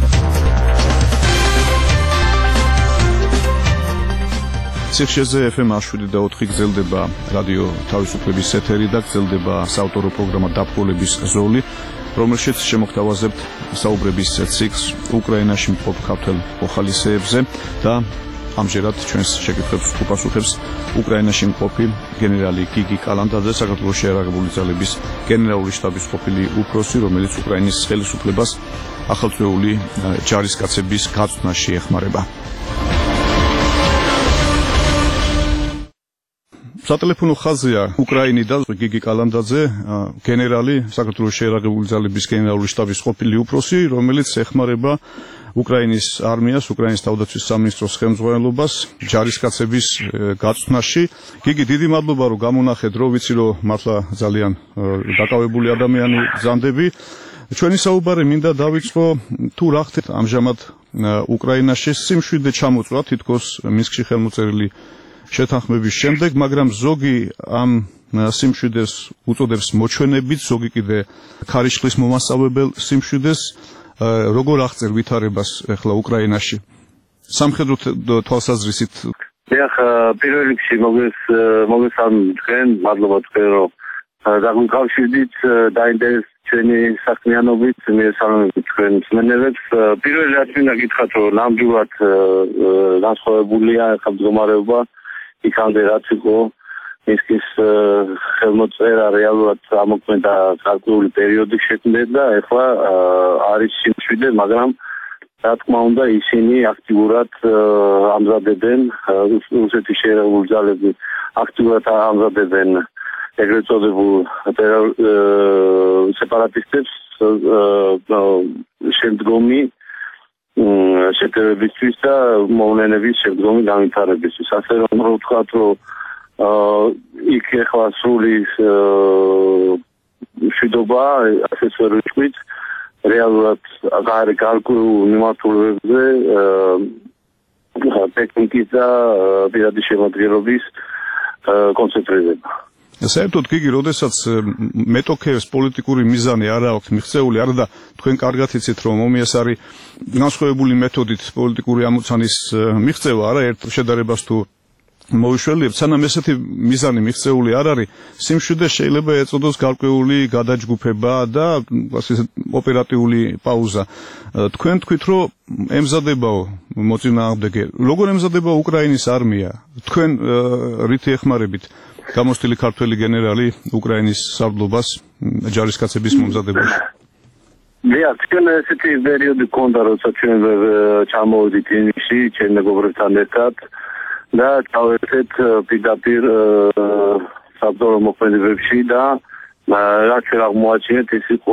[SPEAKER 2] ციხეზე FM 7 და 4 გრძელდება რადიო თავისუფლების ეთერი და გრძელდება საავტორო პროგრამა დაბკოლების ზოლი, რომელშიც შემოგთავაზებთ საუბრების ციკლს უკრაინაში მყოფ ქართველ მოხალისეებზე და ამჟერად ჩვენს შეკითხვებს უპასუხებს უკრაინაში მყოფი გენერალი გიგი კალანდაძე, საქართველოს შეიარაღებული ძალების გენერალური შტაბის ყოფილი უფროსი, რომელიც უკრაინის ხელისუფლებას ახალწლეული ჯარისკაცების გაწვნაში ეხმარება. სატელეფონო ხაზია უკრაინიდან გიგი კალანდაძე, გენერალი, საქართველოს შეიარაღებული ძალების გენერალური შტაბის ყოფილი უფროსი, რომელიც ეხმარება უკრაინის არმიას, უკრაინის თავდაცვის სამინისტროს ხელმძღვანელობას ჯარისკაცების გაწვნაში. გიგი, დიდი მადლობა, რომ გამონახეთ, რომ ვიცი, რომ მართლა ძალიან დაკავებული ადამიანი გზანდები. ჩვენი საუბარი მინდა დავიწყო, თუ რა ხდება ამჟამად უკრაინაში, სიმშვიდე ჩამოწვა თითქოს მინსკში ხელმოწერილი შეთანხმების შემდეგ, მაგრამ ზოგი ამ სიმშვიდეს უწოდებს მოჩვენებით, ზოგი კიდე ქარიშხლის მომასწავებელ სიმშვიდეს. როგორ აღწერ ვითარებას ახლა უკრაინაში? სამხედრო თვალსაზრისით.
[SPEAKER 8] დიახ, პირველ რიგში მოგესალმებით თქვენ, მადლობა თქვენ, რომ დაგვიკავშირდით დაინტერესდით ჩვენი საქმიანობით, მესალმებით თქვენ მსმენელებს. პირველი რაც მინდა გითხრათ, რომ ნამდვილად განსხვავებულია ახლა მდგომარეობა იქამდე რაც იყო მისკის ხელმოწერა რეალურად ამოქმედა გარკვეული პერიოდი შექმნდა, ეხლა არის სიმშვიდე, მაგრამ რა თქმა უნდა ისინი აქტიურად ამზადებენ, რუსეთის შეიარაღებული ძალები აქტიურად ამზადებენ ეგრეთ წოდებულ სეპარატისტებს შემდგომი შეტევებისთვის და მოვლენების შემდგომი განვითარებისთვის. ასე რომ ვთქვათ, რომ იქ ახლა სრული მშვიდობა, ასეც ვერ ვიტყვით, რეალურად გარკვეულ მიმართულებებზე ტექნიკის და პირადი შემადგენლობის კონცენტრირება.
[SPEAKER 2] საერთოდ გიგი, როდესაც მეტოქეებს პოლიტიკური მიზანი არ აქვს მიღწეული, არა და თქვენ კარგად იცით, რომ ომი ეს არის განსხვავებული მეთოდით პოლიტიკური ამოცანის მიღწევა, არა ერთ შედარებას თუ მოუშველიებთ, სანამ ესეთი მიზანი მიღწეული არ არის, სიმშვიდე შეიძლება ეწოდოს გარკვეული გადაჯგუფება და ასე ოპერატიული პაუზა. თქვენ თქვით, რომ ემზადებაო მოწინააღმდეგე. როგორ ემზადება უკრაინის არმია? თქვენ რითი ეხმარებით გამოსტილი ქართველი გენერალი უკრაინის სარდლობას ჯარისკაცების მომზადებაში?
[SPEAKER 8] დიახ, ჩვენ ესეთი პერიოდი გქონდა, როცა ჩვენ ჩამოვედით ინში, ჩვენ მეგობრებთან ერთად და წავედით პირდაპირ საბრძოლო მოქმედებებში და რაც ვერ აღმოაჩინეთ, ეს იყო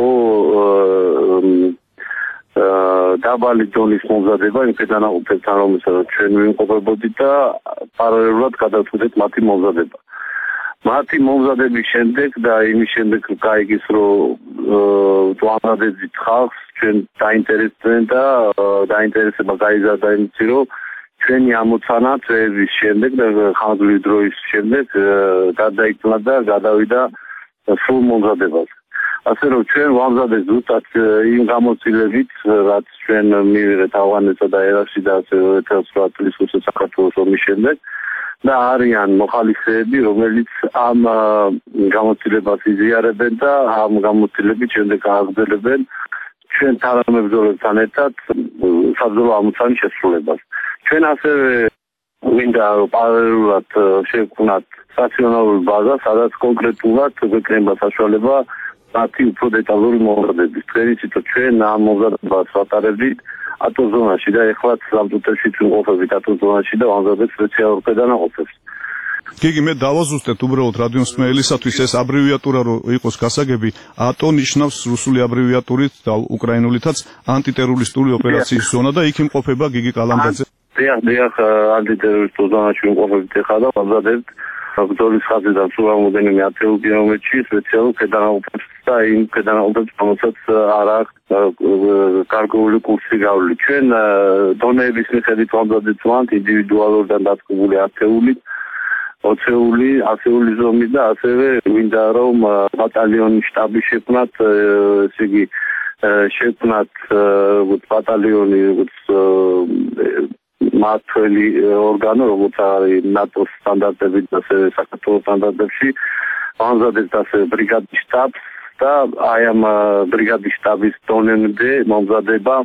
[SPEAKER 8] დაბალი დონის მომზადება იმ ფედანაყოფებთან, რომელსაც ჩვენ ვიმყოფებოდით და პარალელურად გადავწყვეტეთ მათი მომზადება. მათი მომზადების შემდეგ და იმის შემდეგ გაიგეს, რომ ვამზადეთ ხალხს, ჩვენ დაინტერესდნენ და დაინტერესება გაიზარდა იმით, რომ ჩვენი ამოცანა წლების შემდეგ და ხანგრძლივი დროის შემდეგ გადაიქმნა და გადავიდა სრულ მომზადებაზე. ასე რომ ჩვენ ვამზადეთ ზუსტად იმ გამოცდილებით, რაც ჩვენ მივიღეთ ავღანეთსა და ერაში და ასე 18 წლის საქართველოს ომის შემდეგ და არიან მოხალისეები, რომელიც ამ გამოცდილებას იზიარებენ და ამ გამოცდილებით შემდეგ აღგრძელებენ ჩვენ თანამებრძოლებთან ერთად საბრძოლო ამოცანის შესრულებას. ჩვენ ასევე გვინდა პარალელურად შევქმნათ სტაციონარული ბაზა, სადაც კონკრეტულად გვექნება საშუალება მათი უფრო დეტალური მომზადების. თქვენ იცით, რომ ჩვენ ამ მომზადებას ვატარებდით ატომზონაში და ეხლაც სამწუთებში ვიმყოფებით ატომზონაში და ვამზადებთ სპეციალურ ქვედანაყოფებს.
[SPEAKER 2] გიგი, მე დავაზუსტეთ უბრალოდ რადიოსმეელისათვის ეს აბრევიატურა რო იყოს გასაგები, ატო ნიშნავს რუსული აბრევიატურით და უკრაინულითაც ანტიტერორისტული ოპერაციის ზონა და იქ იმყოფება გიგი კალანდაძე.
[SPEAKER 8] დიახ, ანტიტერორისტულ ზონაში ვიმყოფებით ახლა და ვამზადებთ ბრძოლის ხაზიდან სულ რამდენიმე 10 კილომეტრში სპეციალურ ქვედანაყოფებს და იმ ქვედანაყოფებს, რომელსაც არ აქვს გარკვეული კურსი გავლილი. ჩვენ დონეების მიხედვით ვამზადებთ ინდივიდუალურიდან დაწყებული 10-ული 20-ული ზომის და ასევე გვინდა რომ ბატალიონის შტაბი შექმნათ, ესე იგი შექმნათ ბატალიონი მმართველი ორგანო, როგორც არის ნატოს სტანდარტებით და ასევე საქართველოს სტანდარტებში, ვამზადებთ ასევე ბრიგადის შტაბს და აი ამ ბრიგადის შტაბის დონემდე მომზადება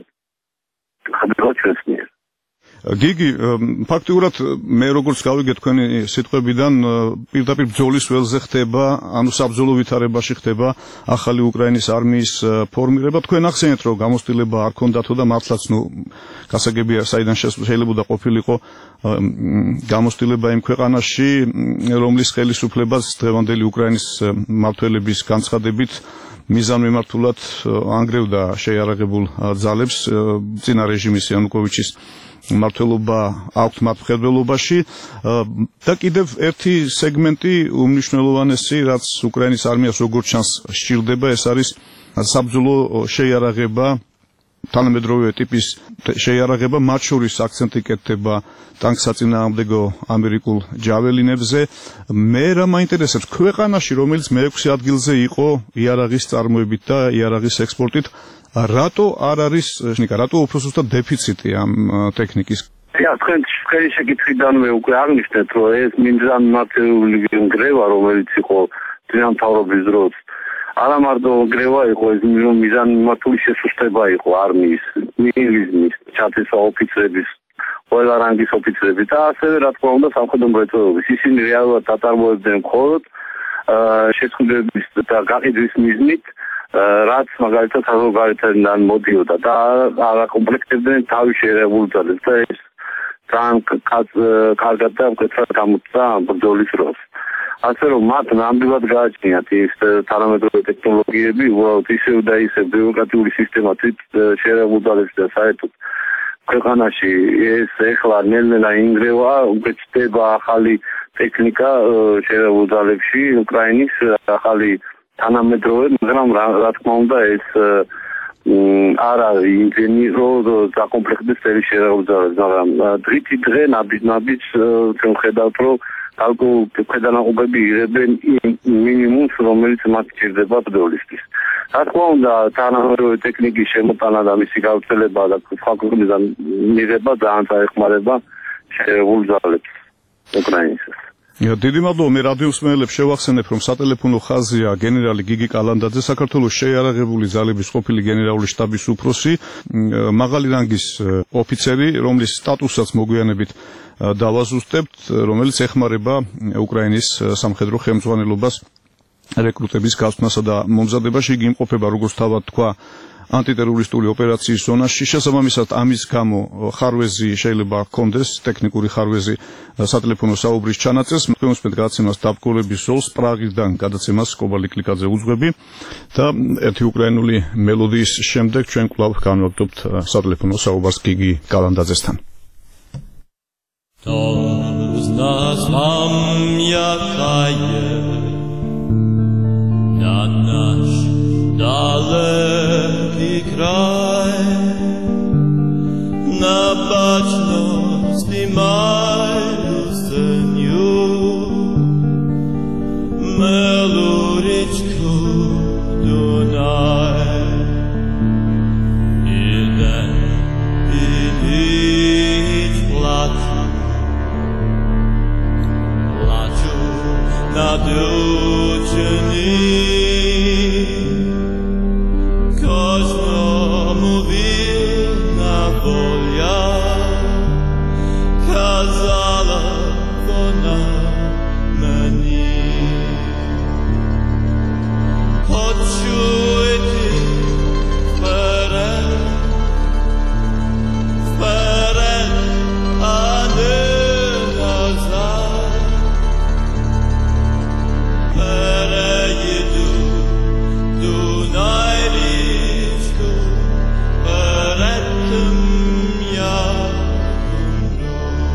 [SPEAKER 8] ხდება ჩვენს მიერ.
[SPEAKER 2] გიგი, ფაქტიურად მე როგორც გავიგე თქვენი სიტყვებიდან, პირდაპირ ბრძოლის ველზე ხდება, ანუ საბრძოლო ვითარებაში ხდება ახალი უკრაინის არმიის ფორმირება. თქვენ ახსენეთ, რომ გამოცდილება არ ქონდათო და მართლაც, გასაგებია, საიდან შეიძლება ყოფილიყო გამოცდილება იმ ქვეყანაში, რომლის ხელისუფლებას დღევანდელი უკრაინის მმართველების განცხადებით მიზანმიმართულად ანგრევდა შეიარაღებულ ძალებს წინა რეჟიმის იანუკოვიჩის მმართველობა აქვს მათ მხედველობაში და კიდევ ერთი სეგმენტი უმნიშვნელოვანესი, რაც უკრაინის არმიას როგორც ჩანს სჭირდება, ეს არის საბრძოლო შეიარაღება, თანამედროვე ტიპის შეიარაღება, მათ შორის აქცენტი კეთდება ტანკსაწინააღმდეგო ამერიკულ ჯაველინებზე. მე რა მაინტერესებს, ქვეყანაში, რომელიც მე-6 ადგილზე იყო იარაღის წარმოებით და იარაღის ექსპორტით, რატო არ არის, რატო უფრო ზუსტად დეფიციტი ამ ტექნიკის?
[SPEAKER 8] თქვენ თქვენი შეკითხვიდანვე უკვე აღნიშნეთ, რომ ეს მიზანმიმართული ნგრევა, რომელიც იყო წინამთავრობის დროს, არა მარტო ნგრევა იყო, ეს მიზანმიმართული შესუსტება იყო არმიის, მილიზმის, ჩათესვა ოფიცრების, ყველა რანგის ოფიცრების და ასევე რა თქმა უნდა სამხედრო მრეწველობის. ისინი რეალურად აწარმოებდნენ მხოლოდ შეცვლილებების და გაყიდვის მიზნით, რაც მაგალითად საზღვარგარეთიდან მოდიოდა და არ აკომპლექტებდნენ თავის შეიარაღებულ ძალებს და ეს ძალიან კარგად და მკვეთრად გამოწვა ბრძოლის დროს. ასე რომ მათ ნამდვილად გააჩნიათ ის თანამედროვე ტექნოლოგიები, უბრალოდ ისევ და ისევ ბიუროკრატიული სისტემა თვით შეიარაღებულ ძალებს და საერთოდ ქვეყანაში ეს ახლა ნელ-ნელა ინგრევა, უკვე ჩდება ახალი ტექნიკა შეიარაღებულ ძალებში, უკრაინის ახალი თანამედროვე, მაგრამ რა თქმა უნდა ეს არ არის ინჟინრო დაკომპლექტების წელი შეიარაღებულ ძალებს, მაგრამ დღითი დღე ნაბიჯ-ნაბიჯ ჩვენ ხედავთ, რომ ქვედანაყოფები იღებენ იმ მინიმუმს, რომელიც მათ სჭირდება ბრძოლისთვის. რა თქმა უნდა, თანამედროვე ტექნიკის შემოტანა და მისი გავრცელება და სხვა ქვეყნიდან მიღება ძალიან წაეხმარება შერეულ ძალებს უკრაინისას.
[SPEAKER 2] დიდი მადლობა. მე რადიო მსმენელებს შევახსენებ, რომ სატელეფონო ხაზია გენერალი გიგი კალანდაძე, საქართველოს შეიარაღებული ძალების ყოფილი გენერალური შტაბის უფროსი, მაღალი რანგის ოფიცერი, რომლის სტატუსაც მოგვიანებით დავაზუსტებთ, რომელიც ეხმარება უკრაინის სამხედრო ხელმძღვანელობას რეკრუტების გასვნასა და მომზადებაში. იგი იმყოფება, როგორც თავად თქვა, ანტიტერორისტული ოპერაციის ზონაში. შესაბამისად, ამის გამო ხარვეზი შეიძლება ჰქონდეს, ტექნიკური ხარვეზი სატელეფონო საუბრის ჩანაწერს. თქვენსმეთ გადაცემას დაბრკოლების ზოლს პრაღიდან გადაცემას კობალი კლიკაძე უძღვები და ერთი უკრაინული მელოდიის შემდეგ ჩვენ კვლავ განვაგრძობთ სატელეფონო საუბარს გიგი კალანდაძესთან.
[SPEAKER 10] Далекий край, на бачности маю сенью, милу річку Дунай. І день, і ніч плачу над учені. Кожному вільна воля, казала вона мені. Хочу йти вперед, вперед, а не назад. Переїду Дунай річку, перед тим я умру.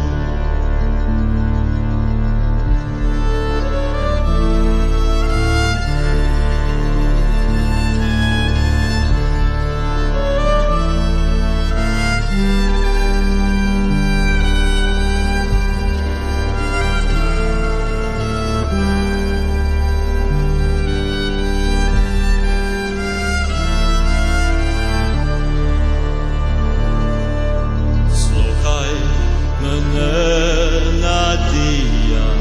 [SPEAKER 10] Слухай мене, надія,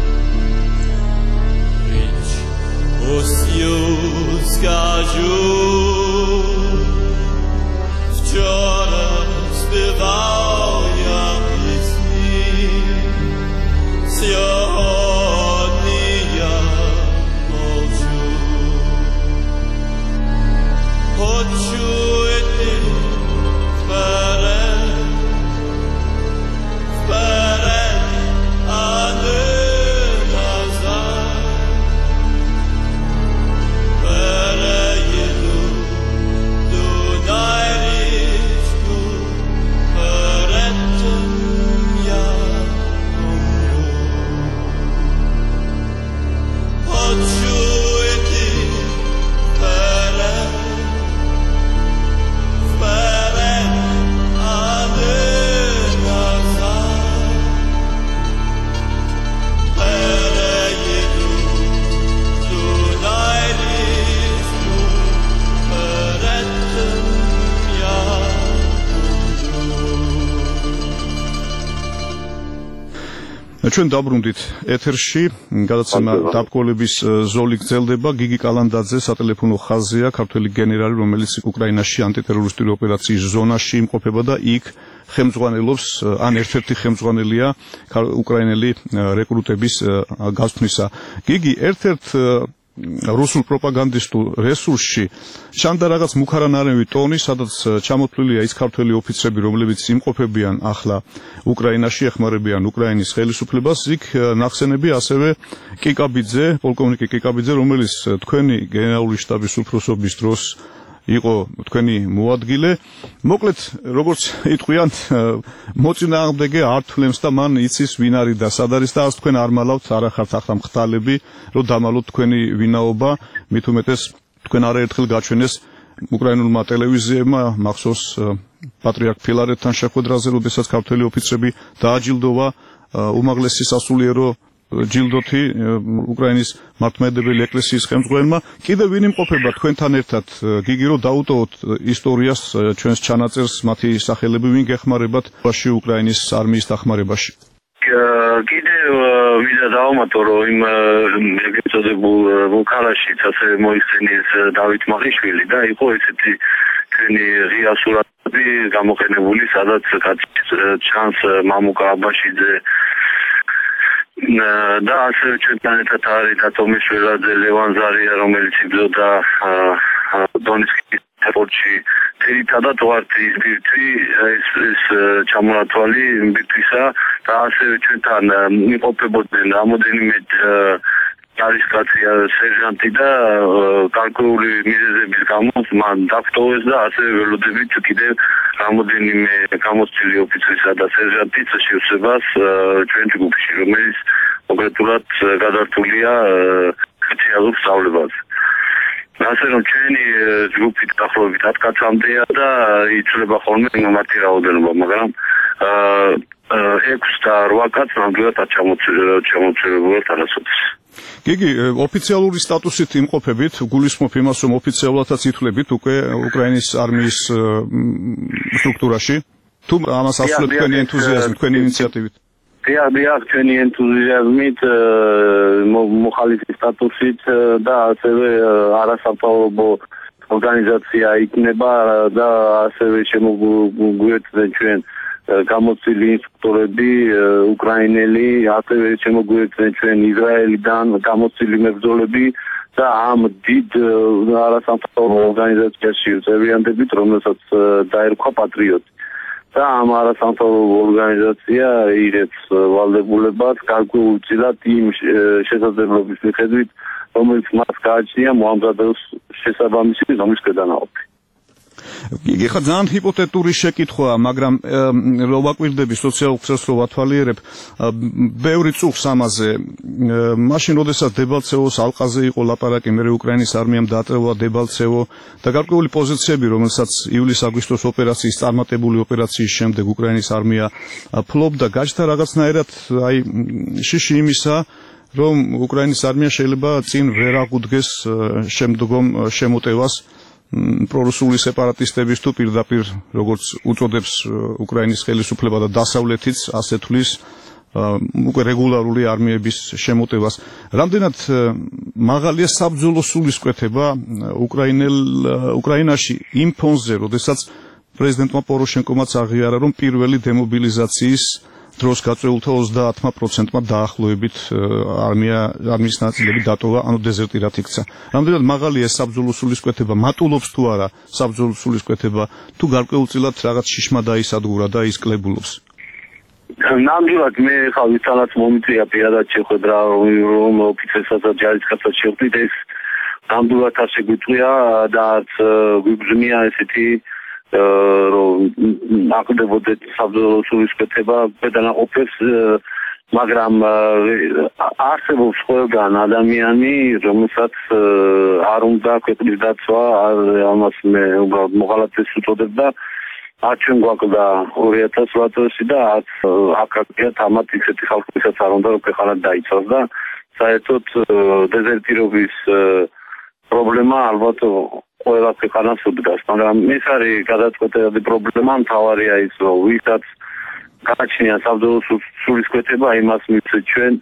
[SPEAKER 10] річ усю скажу. Вчора співав я пісні, сьогодні я мовчу. Хочу йти вперед, вперед, а не назад. Переїду Дунай річку, перед тим я умру. Хочу йти вперед, вперед, а не назад. Переїду Дунай річку, перед тим я умру.
[SPEAKER 2] ჩვენ დაბრუნდით ეთერში, გადაცემა დაბრკოლების ზოლი გრძელდება. გიგი კალანდაძე სატელეფონო ხაზია, ქართველი გენერალი, რომელიც უკრაინაში ანტიტერორისტული ოპერაციის ზონაში იმყოფება და იქ ხელმძღვანელობს, ან ერთ-ერთი ხელმძღვანელია უკრაინელი რეკრუტების გასვნისა. გიგი, ერთ-ერთ რუსულ პროპაგანდისტულ რესურსში ჩანდა რაღაც მუქარანარევი ტონი, სადაც ჩამოთვლილია ის ქართველი ოფიცრები, რომლებიც იმყოფებიან ახლა უკრაინაში, ეხმარებიან უკრაინის ხელისუფლებას. იქ ნახსენები ასევე კიკაბიძე, პოლკოვნიკი კიკაბიძე, რომელიც თქვენი გენერალური შტაბის უფროსობის დროს იყო თქვენი მოადგილე. მოკლედ, როგორც იტყვიან, მოწინააღმდეგე არ თვლემს და მან იცის ვინ არის და სად არის და ას თქვენ არ მალავთ, არ ახართ ახლა მხტალები, რომ დამალოთ თქვენი ვინაობა, მით უმეტეს თქვენ არაერთხელ გაჩვენეს უკრაინულმა ტელევიზიებმა, მახსოვს პატრიარქ ფილარეტთან შეხვედრაზე, როდესაც ქართველი ოფიცრები დააჯილდოვა უმაღლესი სასულიერო ჯილდოთი უკრაინის მართლმადიდებელი ეკლესიის ხელმძღვანელმა. კიდევ ვინ იმყოფება თქვენთან ერთად? გიგი რომ დაუტოვოთ ისტორიას, ჩვენს ჩანაწერს, მათი სახელები ვინ გეხმარებათ უკრაინის არმიის დახმარებაში?
[SPEAKER 8] კიდევ ვიდა დავამატო რომ იმ ეგრეთ წოდებულ ვულკანაშიც ასე მოიხსენიეს დავით მაყიშვილი და იყო ესეთი ჩვენი ღია სურათები გამოყენებული, სადაც ჩანს მამუკა აბაშიძე და ასევე ჩვენთან ერთად არის დათო მიშველაძე, ლევან ზარია, რომელიც იბრძოდა დონეცკის პორტში. ძირითადად ვართ ის ბირთვი, ეს ჩამონათვალი ბირთვისა და ასევე ჩვენთან იმყოფებოდნენ რამოდენიმე ჯარისკაცი სერჟანტი და გარკვეული მიზეზების გამო მან დაკრძალეს და ასევე ველოდებით კიდევ რამოდენიმე გამოცდილი ოფიცრისა და სერჟანტის შევსებას ჩვენ ჯგუფში, რომელიც კონკრეტულად გადართულია სპეციალურ სწავლებაზე. ასე რომ ჩვენი ჯგუფი დაახლოებით 10 კაცამდეა და იცვლება ხოლმე მათი რაოდენობა, მაგრამ 6 და 8 კაცს ნამდვილად არ ჩამოწელებულა არასოდეს.
[SPEAKER 2] გიგი, ოფიციალური სტატუსით იმყოფებით, გულისხმობ იმას, რომ ოფიციალურადაც ითვლებით უკვე უკრაინის არმიის სტრუქტურაში. თუ ამას ასრულებთ თქვენი ენთუზიაზმით, თქვენი ინიციატივით?
[SPEAKER 8] დიახ, ჩვენი ენთუზიაზმით, მოხალისის სტატუსით და ასევე არასამთავრობო ორგანიზაცია იქნება და ასევე შემოგვიერთდნენ ჩვენ გამოცდილი ინსტრუქტორები უკრაინელი, ასევე შემოგვიერთდნენ ჩვენ ისრაელიდან გამოცდილი მებრძოლები და ამ დიდ არასამთავრობო ორგანიზაციაში წევრიანდებით, რომელსაც დაერქვა პატრიოტი. და ამ არასამთავრობო ორგანიზაცია იღებს ვალდებულებას გარკვეულწილად იმ შესაძლებლობის მიხედვით, რომელიც მას გააჩნია მოამზადოს შესაბამისი ზომის ქვედანაყოფი.
[SPEAKER 2] იგი ხა ძალიან ჰიპოთეტური შეკითხვაა, მაგრამ რო ვაკვირდები სოციალურ ქსელს რო ვათვალიერებ, ბევრი წუხს ამაზე. მაშინ როდესაც დებალცევოს ალყაზე იყო ლაპარაკი, მე უკრაინის არმიამ დაატრევა დებალცევო და გარკვეული პოზიციები, რომელსაც ივლის-აგვისტოს ოპერაციის წარმატებული ოპერაციის შემდეგ უკრაინის არმია ფლობდა, გაჩნდა რაღაცნაირად აი შიში იმისა, რომ უკრაინის არმია შეიძლება წინ ვერ აღუდგეს შემდგომ შემოტევას პრორუსული სეპარატისტების თუ პირდაპირ როგორც უწოდებს უკრაინის ხელისუფლება და დასავლეთიც ასე თვლის უკვე რეგულარული არმიების შემოტევას. რამდენად მაღალია საბრძოლო სულისკვეთება უკრაინაში იმ ფონზე, როდესაც პრეზიდენტმა პოროშენკომაც აღიარა, რომ პირველი დემობილიზაციის დროს გაწეულთა 30%-მა დაახლოებით არმიის ნაწილები დატოვა, ანუ დეზერტირად იქცა. რამდენად მაღალია საბრძოლო სულისკვეთება, მატულობს თუ არა საბრძოლო სულისკვეთება, თუ გარკვეულწილად რაღაც შიშმა დაისადგურა და ის კლებულობს?
[SPEAKER 8] ნამდვილად მე ხა ვისთანაც მომიწია პირადად შეხვედრა, რომ ოფიცერსაც და ჯარისკაცსაც შევხვდით, ეს ნამდვილად არ შეგვიწვია და გვიგზნია ესეთი რომ აკვდებოდეთ საბრძოლო სულისკვეთება ქვედანაყოფებს, მაგრამ არსებობს ყველგან ადამიანი, რომელსაც არ უნდა ქვეყნის დაცვა, ამას მე უბრალოდ მოღალატეს უწოდებ და არ ჩვენ გვაკლდა 2008 წელს და აკაკია თამათ ისეთი ხალხისაც არ უნდა რომ ქვეყანა დაიცვას და საერთოდ დეზერტირობის პრობლემა ალბათ ყველა ქვეყანას უდგას, მაგრამ ეს არის გადაწყვეტილი პრობლემა, მთავარია ის, რომ ვისაც გააჩნია საბრძოლო სულისკვეთება, იმას მივცეთ ჩვენ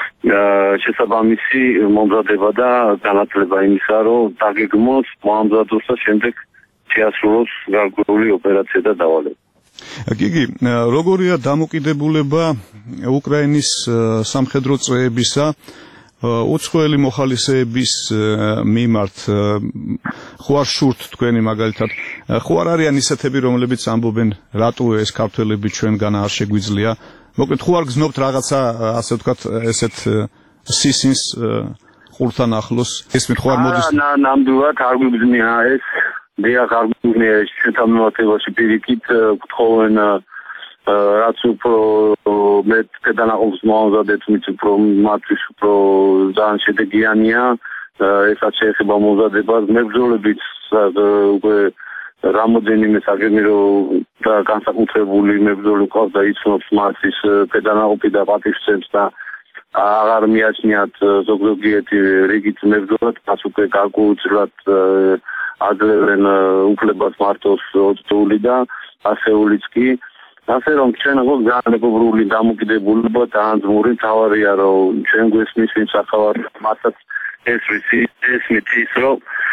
[SPEAKER 8] შესაბამისი მომზადება და განათლება იმისა, რომ დაგეგმოს, მოამზადოს და შემდეგ შეასრულოს გარკვეული ოპერაცია და დავალება.
[SPEAKER 2] გიგი, როგორია დამოკიდებულება უკრაინის სამხედრო წრეებისა უცხოელი მოხალისეების მიმართ? ხო არ შურთ თქვენი მაგალითად? ხო არ არიან ისეთები, რომლებიც ამბობენ, რატო ეს ქართველები ჩვენგან არ შეგვიძლია? მოკლედ, ხო არ გზნობთ რაღაცა, ასე ვთქვათ, ესეთ სისინს ყურთან ახლოს? ესმით ხო არ მოდის?
[SPEAKER 8] ნამდვილად არ გვიგზნია ეს. დიახ, არ გვიგზნია ეს ჩვენთან მიმართებაში პირიქით გთხოვენ რაც უფრო მეტ ქვედანაყოფს მოამზადეთ, მით უფრო მათთვის უფრო ძალიან შედეგიანია. ესაც შეეხება მომზადებას, მებრძოლებიც უკვე რამოდენიმე საგემირო და განსაკუთრებული მებრძოლი ყავს და იცნობს მათთვის ქვედანაყოფი და პატივსცემს და აღარ მიაჩნიათ ზოგიერთი რიგით მებრძოლად, მას უკვე გარკვეულწილად აძლევენ უფლებას მართოს 20 და ასეულიც კი. ასე რომ ჩვენ გვაქვს ძალიან მეგობრული დამოკიდებულება ძალიან ძმური, თავარია რომ ჩვენ გვესმის იმ სათავარს მასაც ესმით ის რომ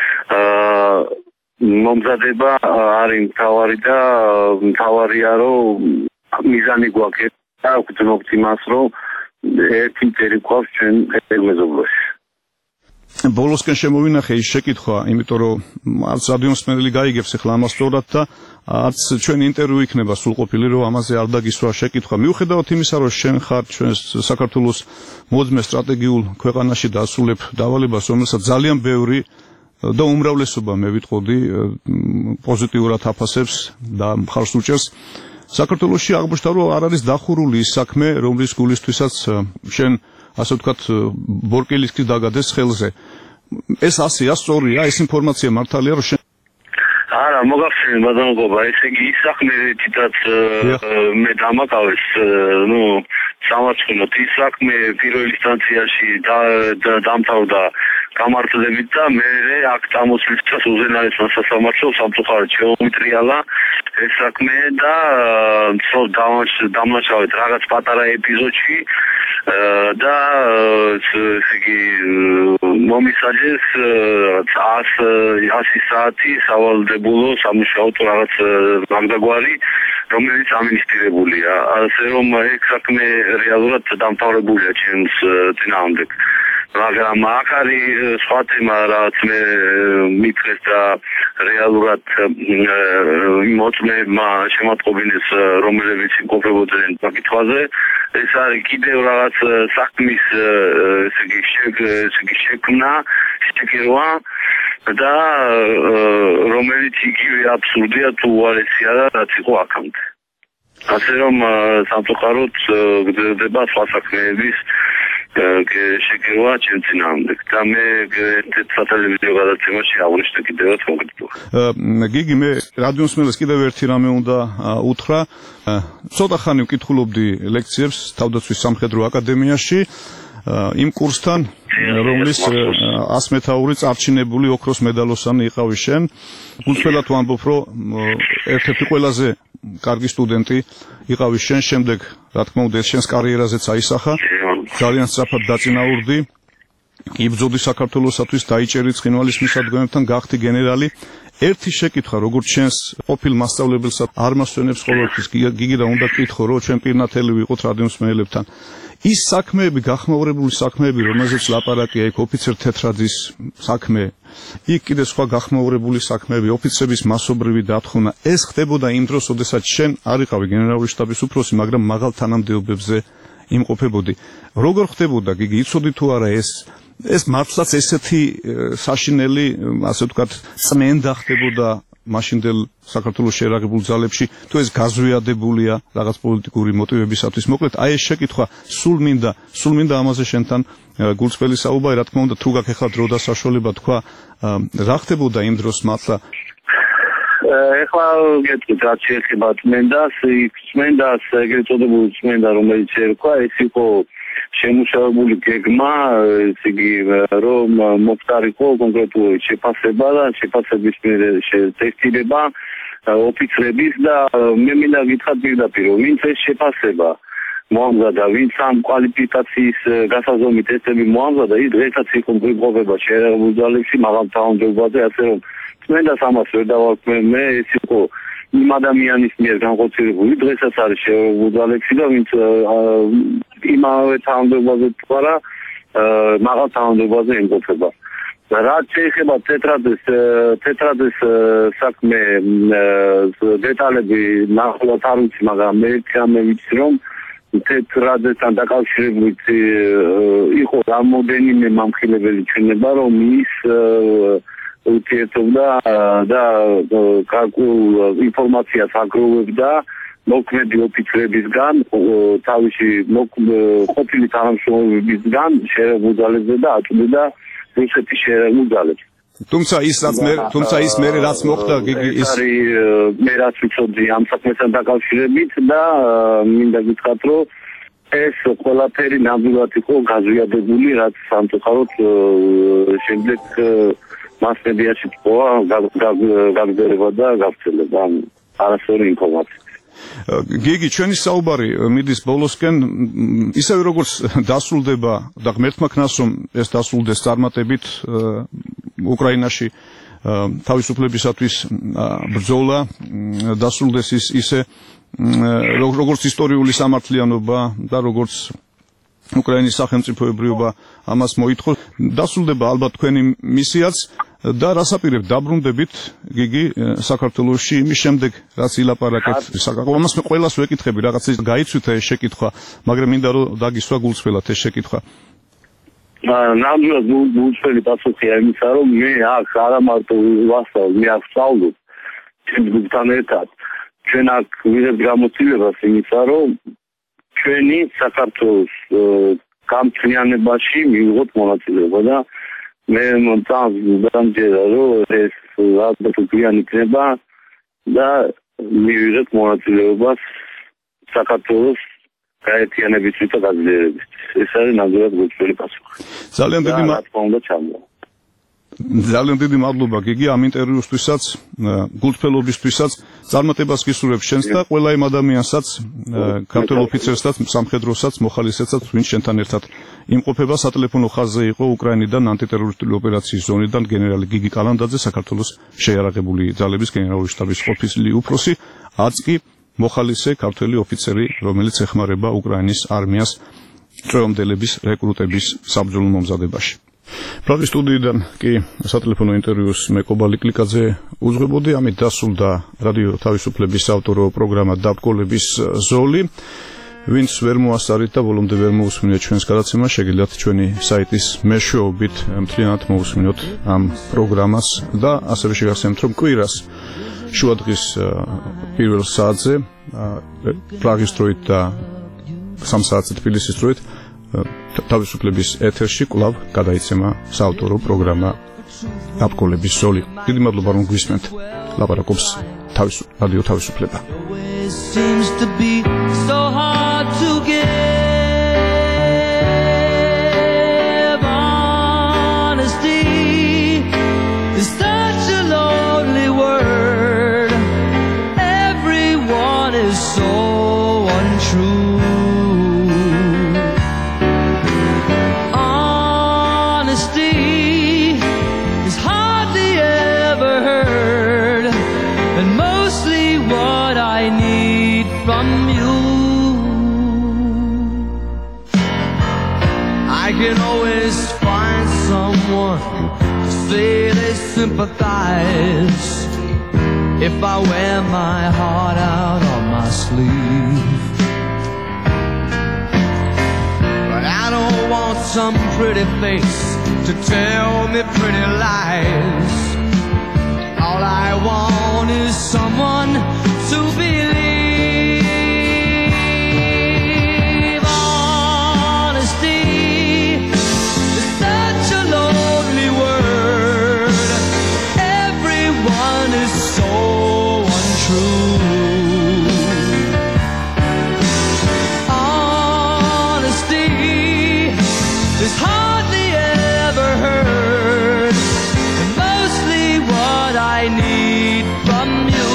[SPEAKER 8] მომზადება არის თავარი და თავარია რომ მიზანი გვაქვს და გვწნობთ იმას რომ ერთი მტერი გვაქვს ჩვენ მეზობლოში.
[SPEAKER 2] ბოლოსკენ შემოვინახე ის შეკითხვა, იმიტომ რომ არც რადიომსმენელი გაიგებს ახლა ამას სწორად და არც ჩვენი ინტერვიუ იქნება სრულყოფილი, რომ ამაზე არ დაგისვა შეკითხვა. მიუხედავად იმისა, რომ შენ ხარ ჩვენს საქართველოს მოძმე სტრატეგიულ ქვეყანაში და ასრულებ დავალებას, რომელსაც ძალიან ბევრი და უმრავლესობა მე ვიტყოდი პოზიტიურად აფასებს და მხარს უჭერს. საქართველოში აღმოჩნდა, რომ არ არის დახურული ის საქმე, რომლის გულისთვისაც შენ ასე ვთქვათ ბორკილისკის დაგადეს ხელზე. ეს ასეა, სწორია, ეს ინფორმაცია მართალია, რომ შენ
[SPEAKER 8] არა, მოგახსენე ბატონობა, ესე იგი ის საქმე თითქოს მე დამაკავეს, სამართლოდ ის საქმე პირველ ინსტანციაში დამთავრდა გამართლებით და მე აქ წამოსვლისას უზენაესმა სასამართლომ სამწუხაროდ შეუმტრიალა ეს საქმე და დამნაშავეთ რაღაც პატარა ეპიზოდში და იგი მომისაჯეს 100 საათი სავალდებულო სამუშაო რაღაც მაგდაგვარი რომელიც ამინისტრირებულია. ასე რომ ეს საქმე რეალურად დამთავრებულია ჩემს წინააღმდეგ. მაგრამ აქ არის სხვა თემა, რაც მე მითხრეს და რეალურად მოწმეებმა შემატყობინეს, რომლებიც იმყოფებოდნენ საკითხაზე. ეს არის კიდევ რაღაც საქმის შექმნა, შეკირვა და რომელიც იგივე აბსურდია თუ უარესია და რაც იყო აქამდე. ასე რომ სამწუხაროდ გრძელდება სხვა საქმეების შეკრება ჩემ წინააღმდეგ და მე ერთ სატელევიზიო გადაცემაში აღვნიშნე კიდევაც მოგიტყვა.
[SPEAKER 2] გიგი, მე რადიომსმენელს კიდევ ერთი რამე უნდა უთხრა. ცოტა ხანი ვკითხულობდი ლექციებს თავდაცვის სამხედრო აკადემიაში იმ კურსთან, რომლის 100 მეთაური წარჩინებული ოქროს მედალოსანი იყავი შენ. გულწრფელად ვამბობ, რომ ერთ-ერთი ყველაზე კარგი სტუდენტი იყავი შენ, შემდეგ რა თქმა უნდა ეს შენს კარიერაზეც აისახა. ძალიან სწრაფად დაწინაურდი. იბრძოდი საქართველოსათვის, დაიჭერი ცხინვალის მისადგომებთან, გახდი გენერალი. ერთი შეკითხვა, როგორც შენს ყოფილ მასწავლებელს არ მასვენებს ყოველთვის გიგი და უნდა გკითხო, რომ ჩვენ პირნათელი ვიყოთ რადიომსმენელებთან. ის საქმეები, გახმაურებული საქმეები, რომელზეც ლაპარაკია, იქ ოფიცერ თეთრაძის საქმე, იქ კიდე სხვა გახმაურებული საქმეები, ოფიცრების მასობრივი დათხოვნა, ეს ხდებოდა იმ დროს, როდესაც შენ არ იყავი გენერალური შტაბის უფროსი, მაგრამ მაღალ თანამდებობებზე იმყოფებოდი. როგორ ხდებოდა, გიგი, იცოდი თუ არა ეს მართლაც ესეთი საშინელი, ასე ვთქვათ, წმენდა ხდებოდა მაშინდელ საქართველოს შეერაგებულ ძალებში, თუ ეს გაზვიადებულია რაღაც პოლიტიკური მოტივებისათვის. მოკლედ, აი ეს შეკითხვა სულ მინდა ამაზე შენთან გულწრფელი საუბარი, რა თქმა უნდა, თუ გაქვს ახლა დრო და საშუალება თქვა, რა ხდებოდა იმ დროს მართლა?
[SPEAKER 8] ეხლა გეტყვით, რაც შეეხება წმენდას, წმენდას ეგრეთ წოდებული წმენდა, რომელიც ერქვა, ეს იყო შემუშავებული გეგმა, ესე იგი, რომ მოფტარიყო კონკრეტული შეფასება და შეფასების ტესტირება ოფიცრების და მე მინდა გითხრათ პირდაპირ, რომ ვინც ეს შეფასება მოამზადა, ვინც ამ კვალიფიკაციის გასაზომი ტესტები მოამზადა, ის დღესაც იყო მყოფება შეერაგებულ ძალებში მაღალ თანამდებობაზე, ასე რომ წმენდას ამას ვერ დავარქმევ მე, ეს იყო იმ ადამიანის მიერ განხორციელებული, დღესაც არის შეერაგებულ ძალებში და ვინც იმავე თანამდებობაზე თქვა, მაღალ თანამდებობაზე იმყოფება. რაც შეეხება თეთრაძის საქმე დეტალები ნახოთ არ ვიცი, მაგრამ მე რამე ვიცი, რომ თეთრაძესთან დაკავშირებით იყო რამოდენიმე მამხილებელი ჩვენება, რომ ის ურთიერთობდა და გარკვეულ ინფორმაციას აგროვებდა მოქმედი ოფიცრებისგან, თავისი ყოფილი თანამშრომლებისგან შეერაგებულ ძალებზე და აწვდიდა რუსეთის შეერაგებულ ძალებს.
[SPEAKER 2] თუმცა ის მე რაც მოხდა,
[SPEAKER 8] ის არის მე რაც ვიცოდი ამ საქმესთან დაკავშირებით და მინდა გითხრათ, რომ ეს ყველაფერი ნამდვილად იყო გაზვიადებული, რაც სამწუხაროდ შემდეგ მას მედიაში თქვა გაგრძელება და გავრცელება არასწორი ინფორმაცია.
[SPEAKER 2] გიგი, ჩვენი საუბარი მიდის ბოლოსკენ, ისევე როგორც დასრულდება და ღმერთმა ქნას რომ ეს დასრულდეს წარმატებით უკრაინაში თავისუფლებისათვის ბრძოლა დასრულდეს ისე როგორც ისტორიული სამართლიანობა და როგორც უკრაინის სახელმწიფოებრიობა ამას მოითხოვს, დასრულდება ალბათ თქვენი მისიაც და რასაპირებ დაბრუნდებით გიგი საქართველოში იმის შემდეგ რაც ილაპარაკეთ ამას მე ყველას ვეკითხები რაღაცა გაიცვით ეს შეკითხვა, მაგრამ მინდა რომ დაგისვა გულწრფელად ეს შეკითხვა.
[SPEAKER 8] ნამდვილად გულწრფელი პასუხია იმისა, რომ მე აქ არა მარტო ვასწავლ, მე აქ ვსწავლობ ჩემს ჯგუფთან ერთად. ჩვენ აქ ვიღებთ გამოცდილებას იმისა, რომ ჩვენი საქართველოს გამწვანებაში მივიღოთ მონაწილეობა და მე მომწამდა რომ ეს ალბათ უკრაინ იქნება და მივიღეთ მონაწილეობას საქართველოს გაერთიანებისთვის და გაძლიერებისთვის. ეს არის ნამდვილად გულწრფელი პასუხი.
[SPEAKER 2] ძალიან დიდი მადლობა გიგი ამ ინტერვიუსთვისაც, გულწრფელობისთვისაც. წარმატებას გისურვებ შენს და ყველა იმ ადამიანსაც, ქართველ ოფიცერსაც, სამხედროსაც, მოხალისეცაც, ვინც შენთან ერთად იმყოფება. სატელეფონო ხაზზე იყო უკრაინიდან ანტიტერორისტული ოპერაციის ზონიდან გენერალი გიგი კალანდაძე, საქართველოს შეიარაღებული ძალების გენერალური შტაბის ოფიცერი უფროსი, აწკი მოხალისე ქართველი ოფიცერი, რომელიც ეხმარება უკრაინის არმიას წვეომდელების რეკრუტების საბრძოლო მომზადებაში. პრაღის სტუდიიდან კი სატელეფონო ინტერვიუს მე კობალი კლიკაძე უძღვებოდი, ამით დასრულდა რადიო თავისუფლების ავტორო პროგრამა დაბრკოლების ზოლი. ვინც ვერ მოასწარით და ბოლომდე ვერ მოусმინეთ ჩვენს გადაცემას, შეგიძლიათ ჩვენი საიტის მეშვეობით მთლიანად მოусმინოთ ამ პროგრამას და ასევე შეგახსენებთ, რომ კვირას შუადღის პირველ საათზე პრაღის დროით და 3 საათზე თბილისის დროით თავისუფლების ეთერში კვლავ გადაიცემა საავტორო პროგრამა დაბრკოლების ზოლი. დიდი მადლობა რომ გვისმენთ. ლაპარაკობს რადიო თავისუფლება.
[SPEAKER 11] Sympathize if I wear my heart out on my sleeve. But I don't want some pretty face to tell me pretty lies. All I want is someone to believe. Honesty is such a lonely word. Everyone is so untrue. Honesty is hardly ever heard, and mostly what I need from you.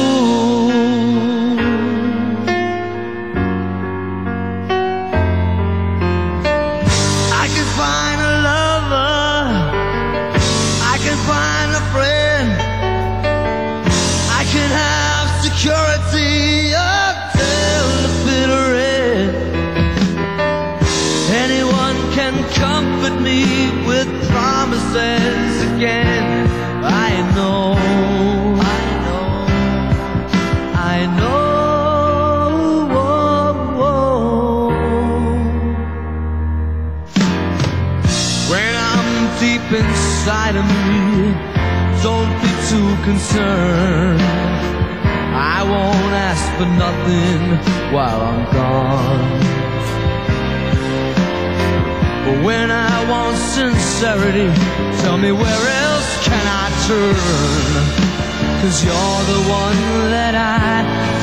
[SPEAKER 11] I can find a lover, I can find a friend, I can have security until the bitter end. Anyone can comfort me with promises again. I know, I know, I know. When I'm deep inside of me, don't be too concerned. I won't ask for nothing while I'm gone. But when I want sincerity, tell me where else can I turn? 'Cause you're the one that I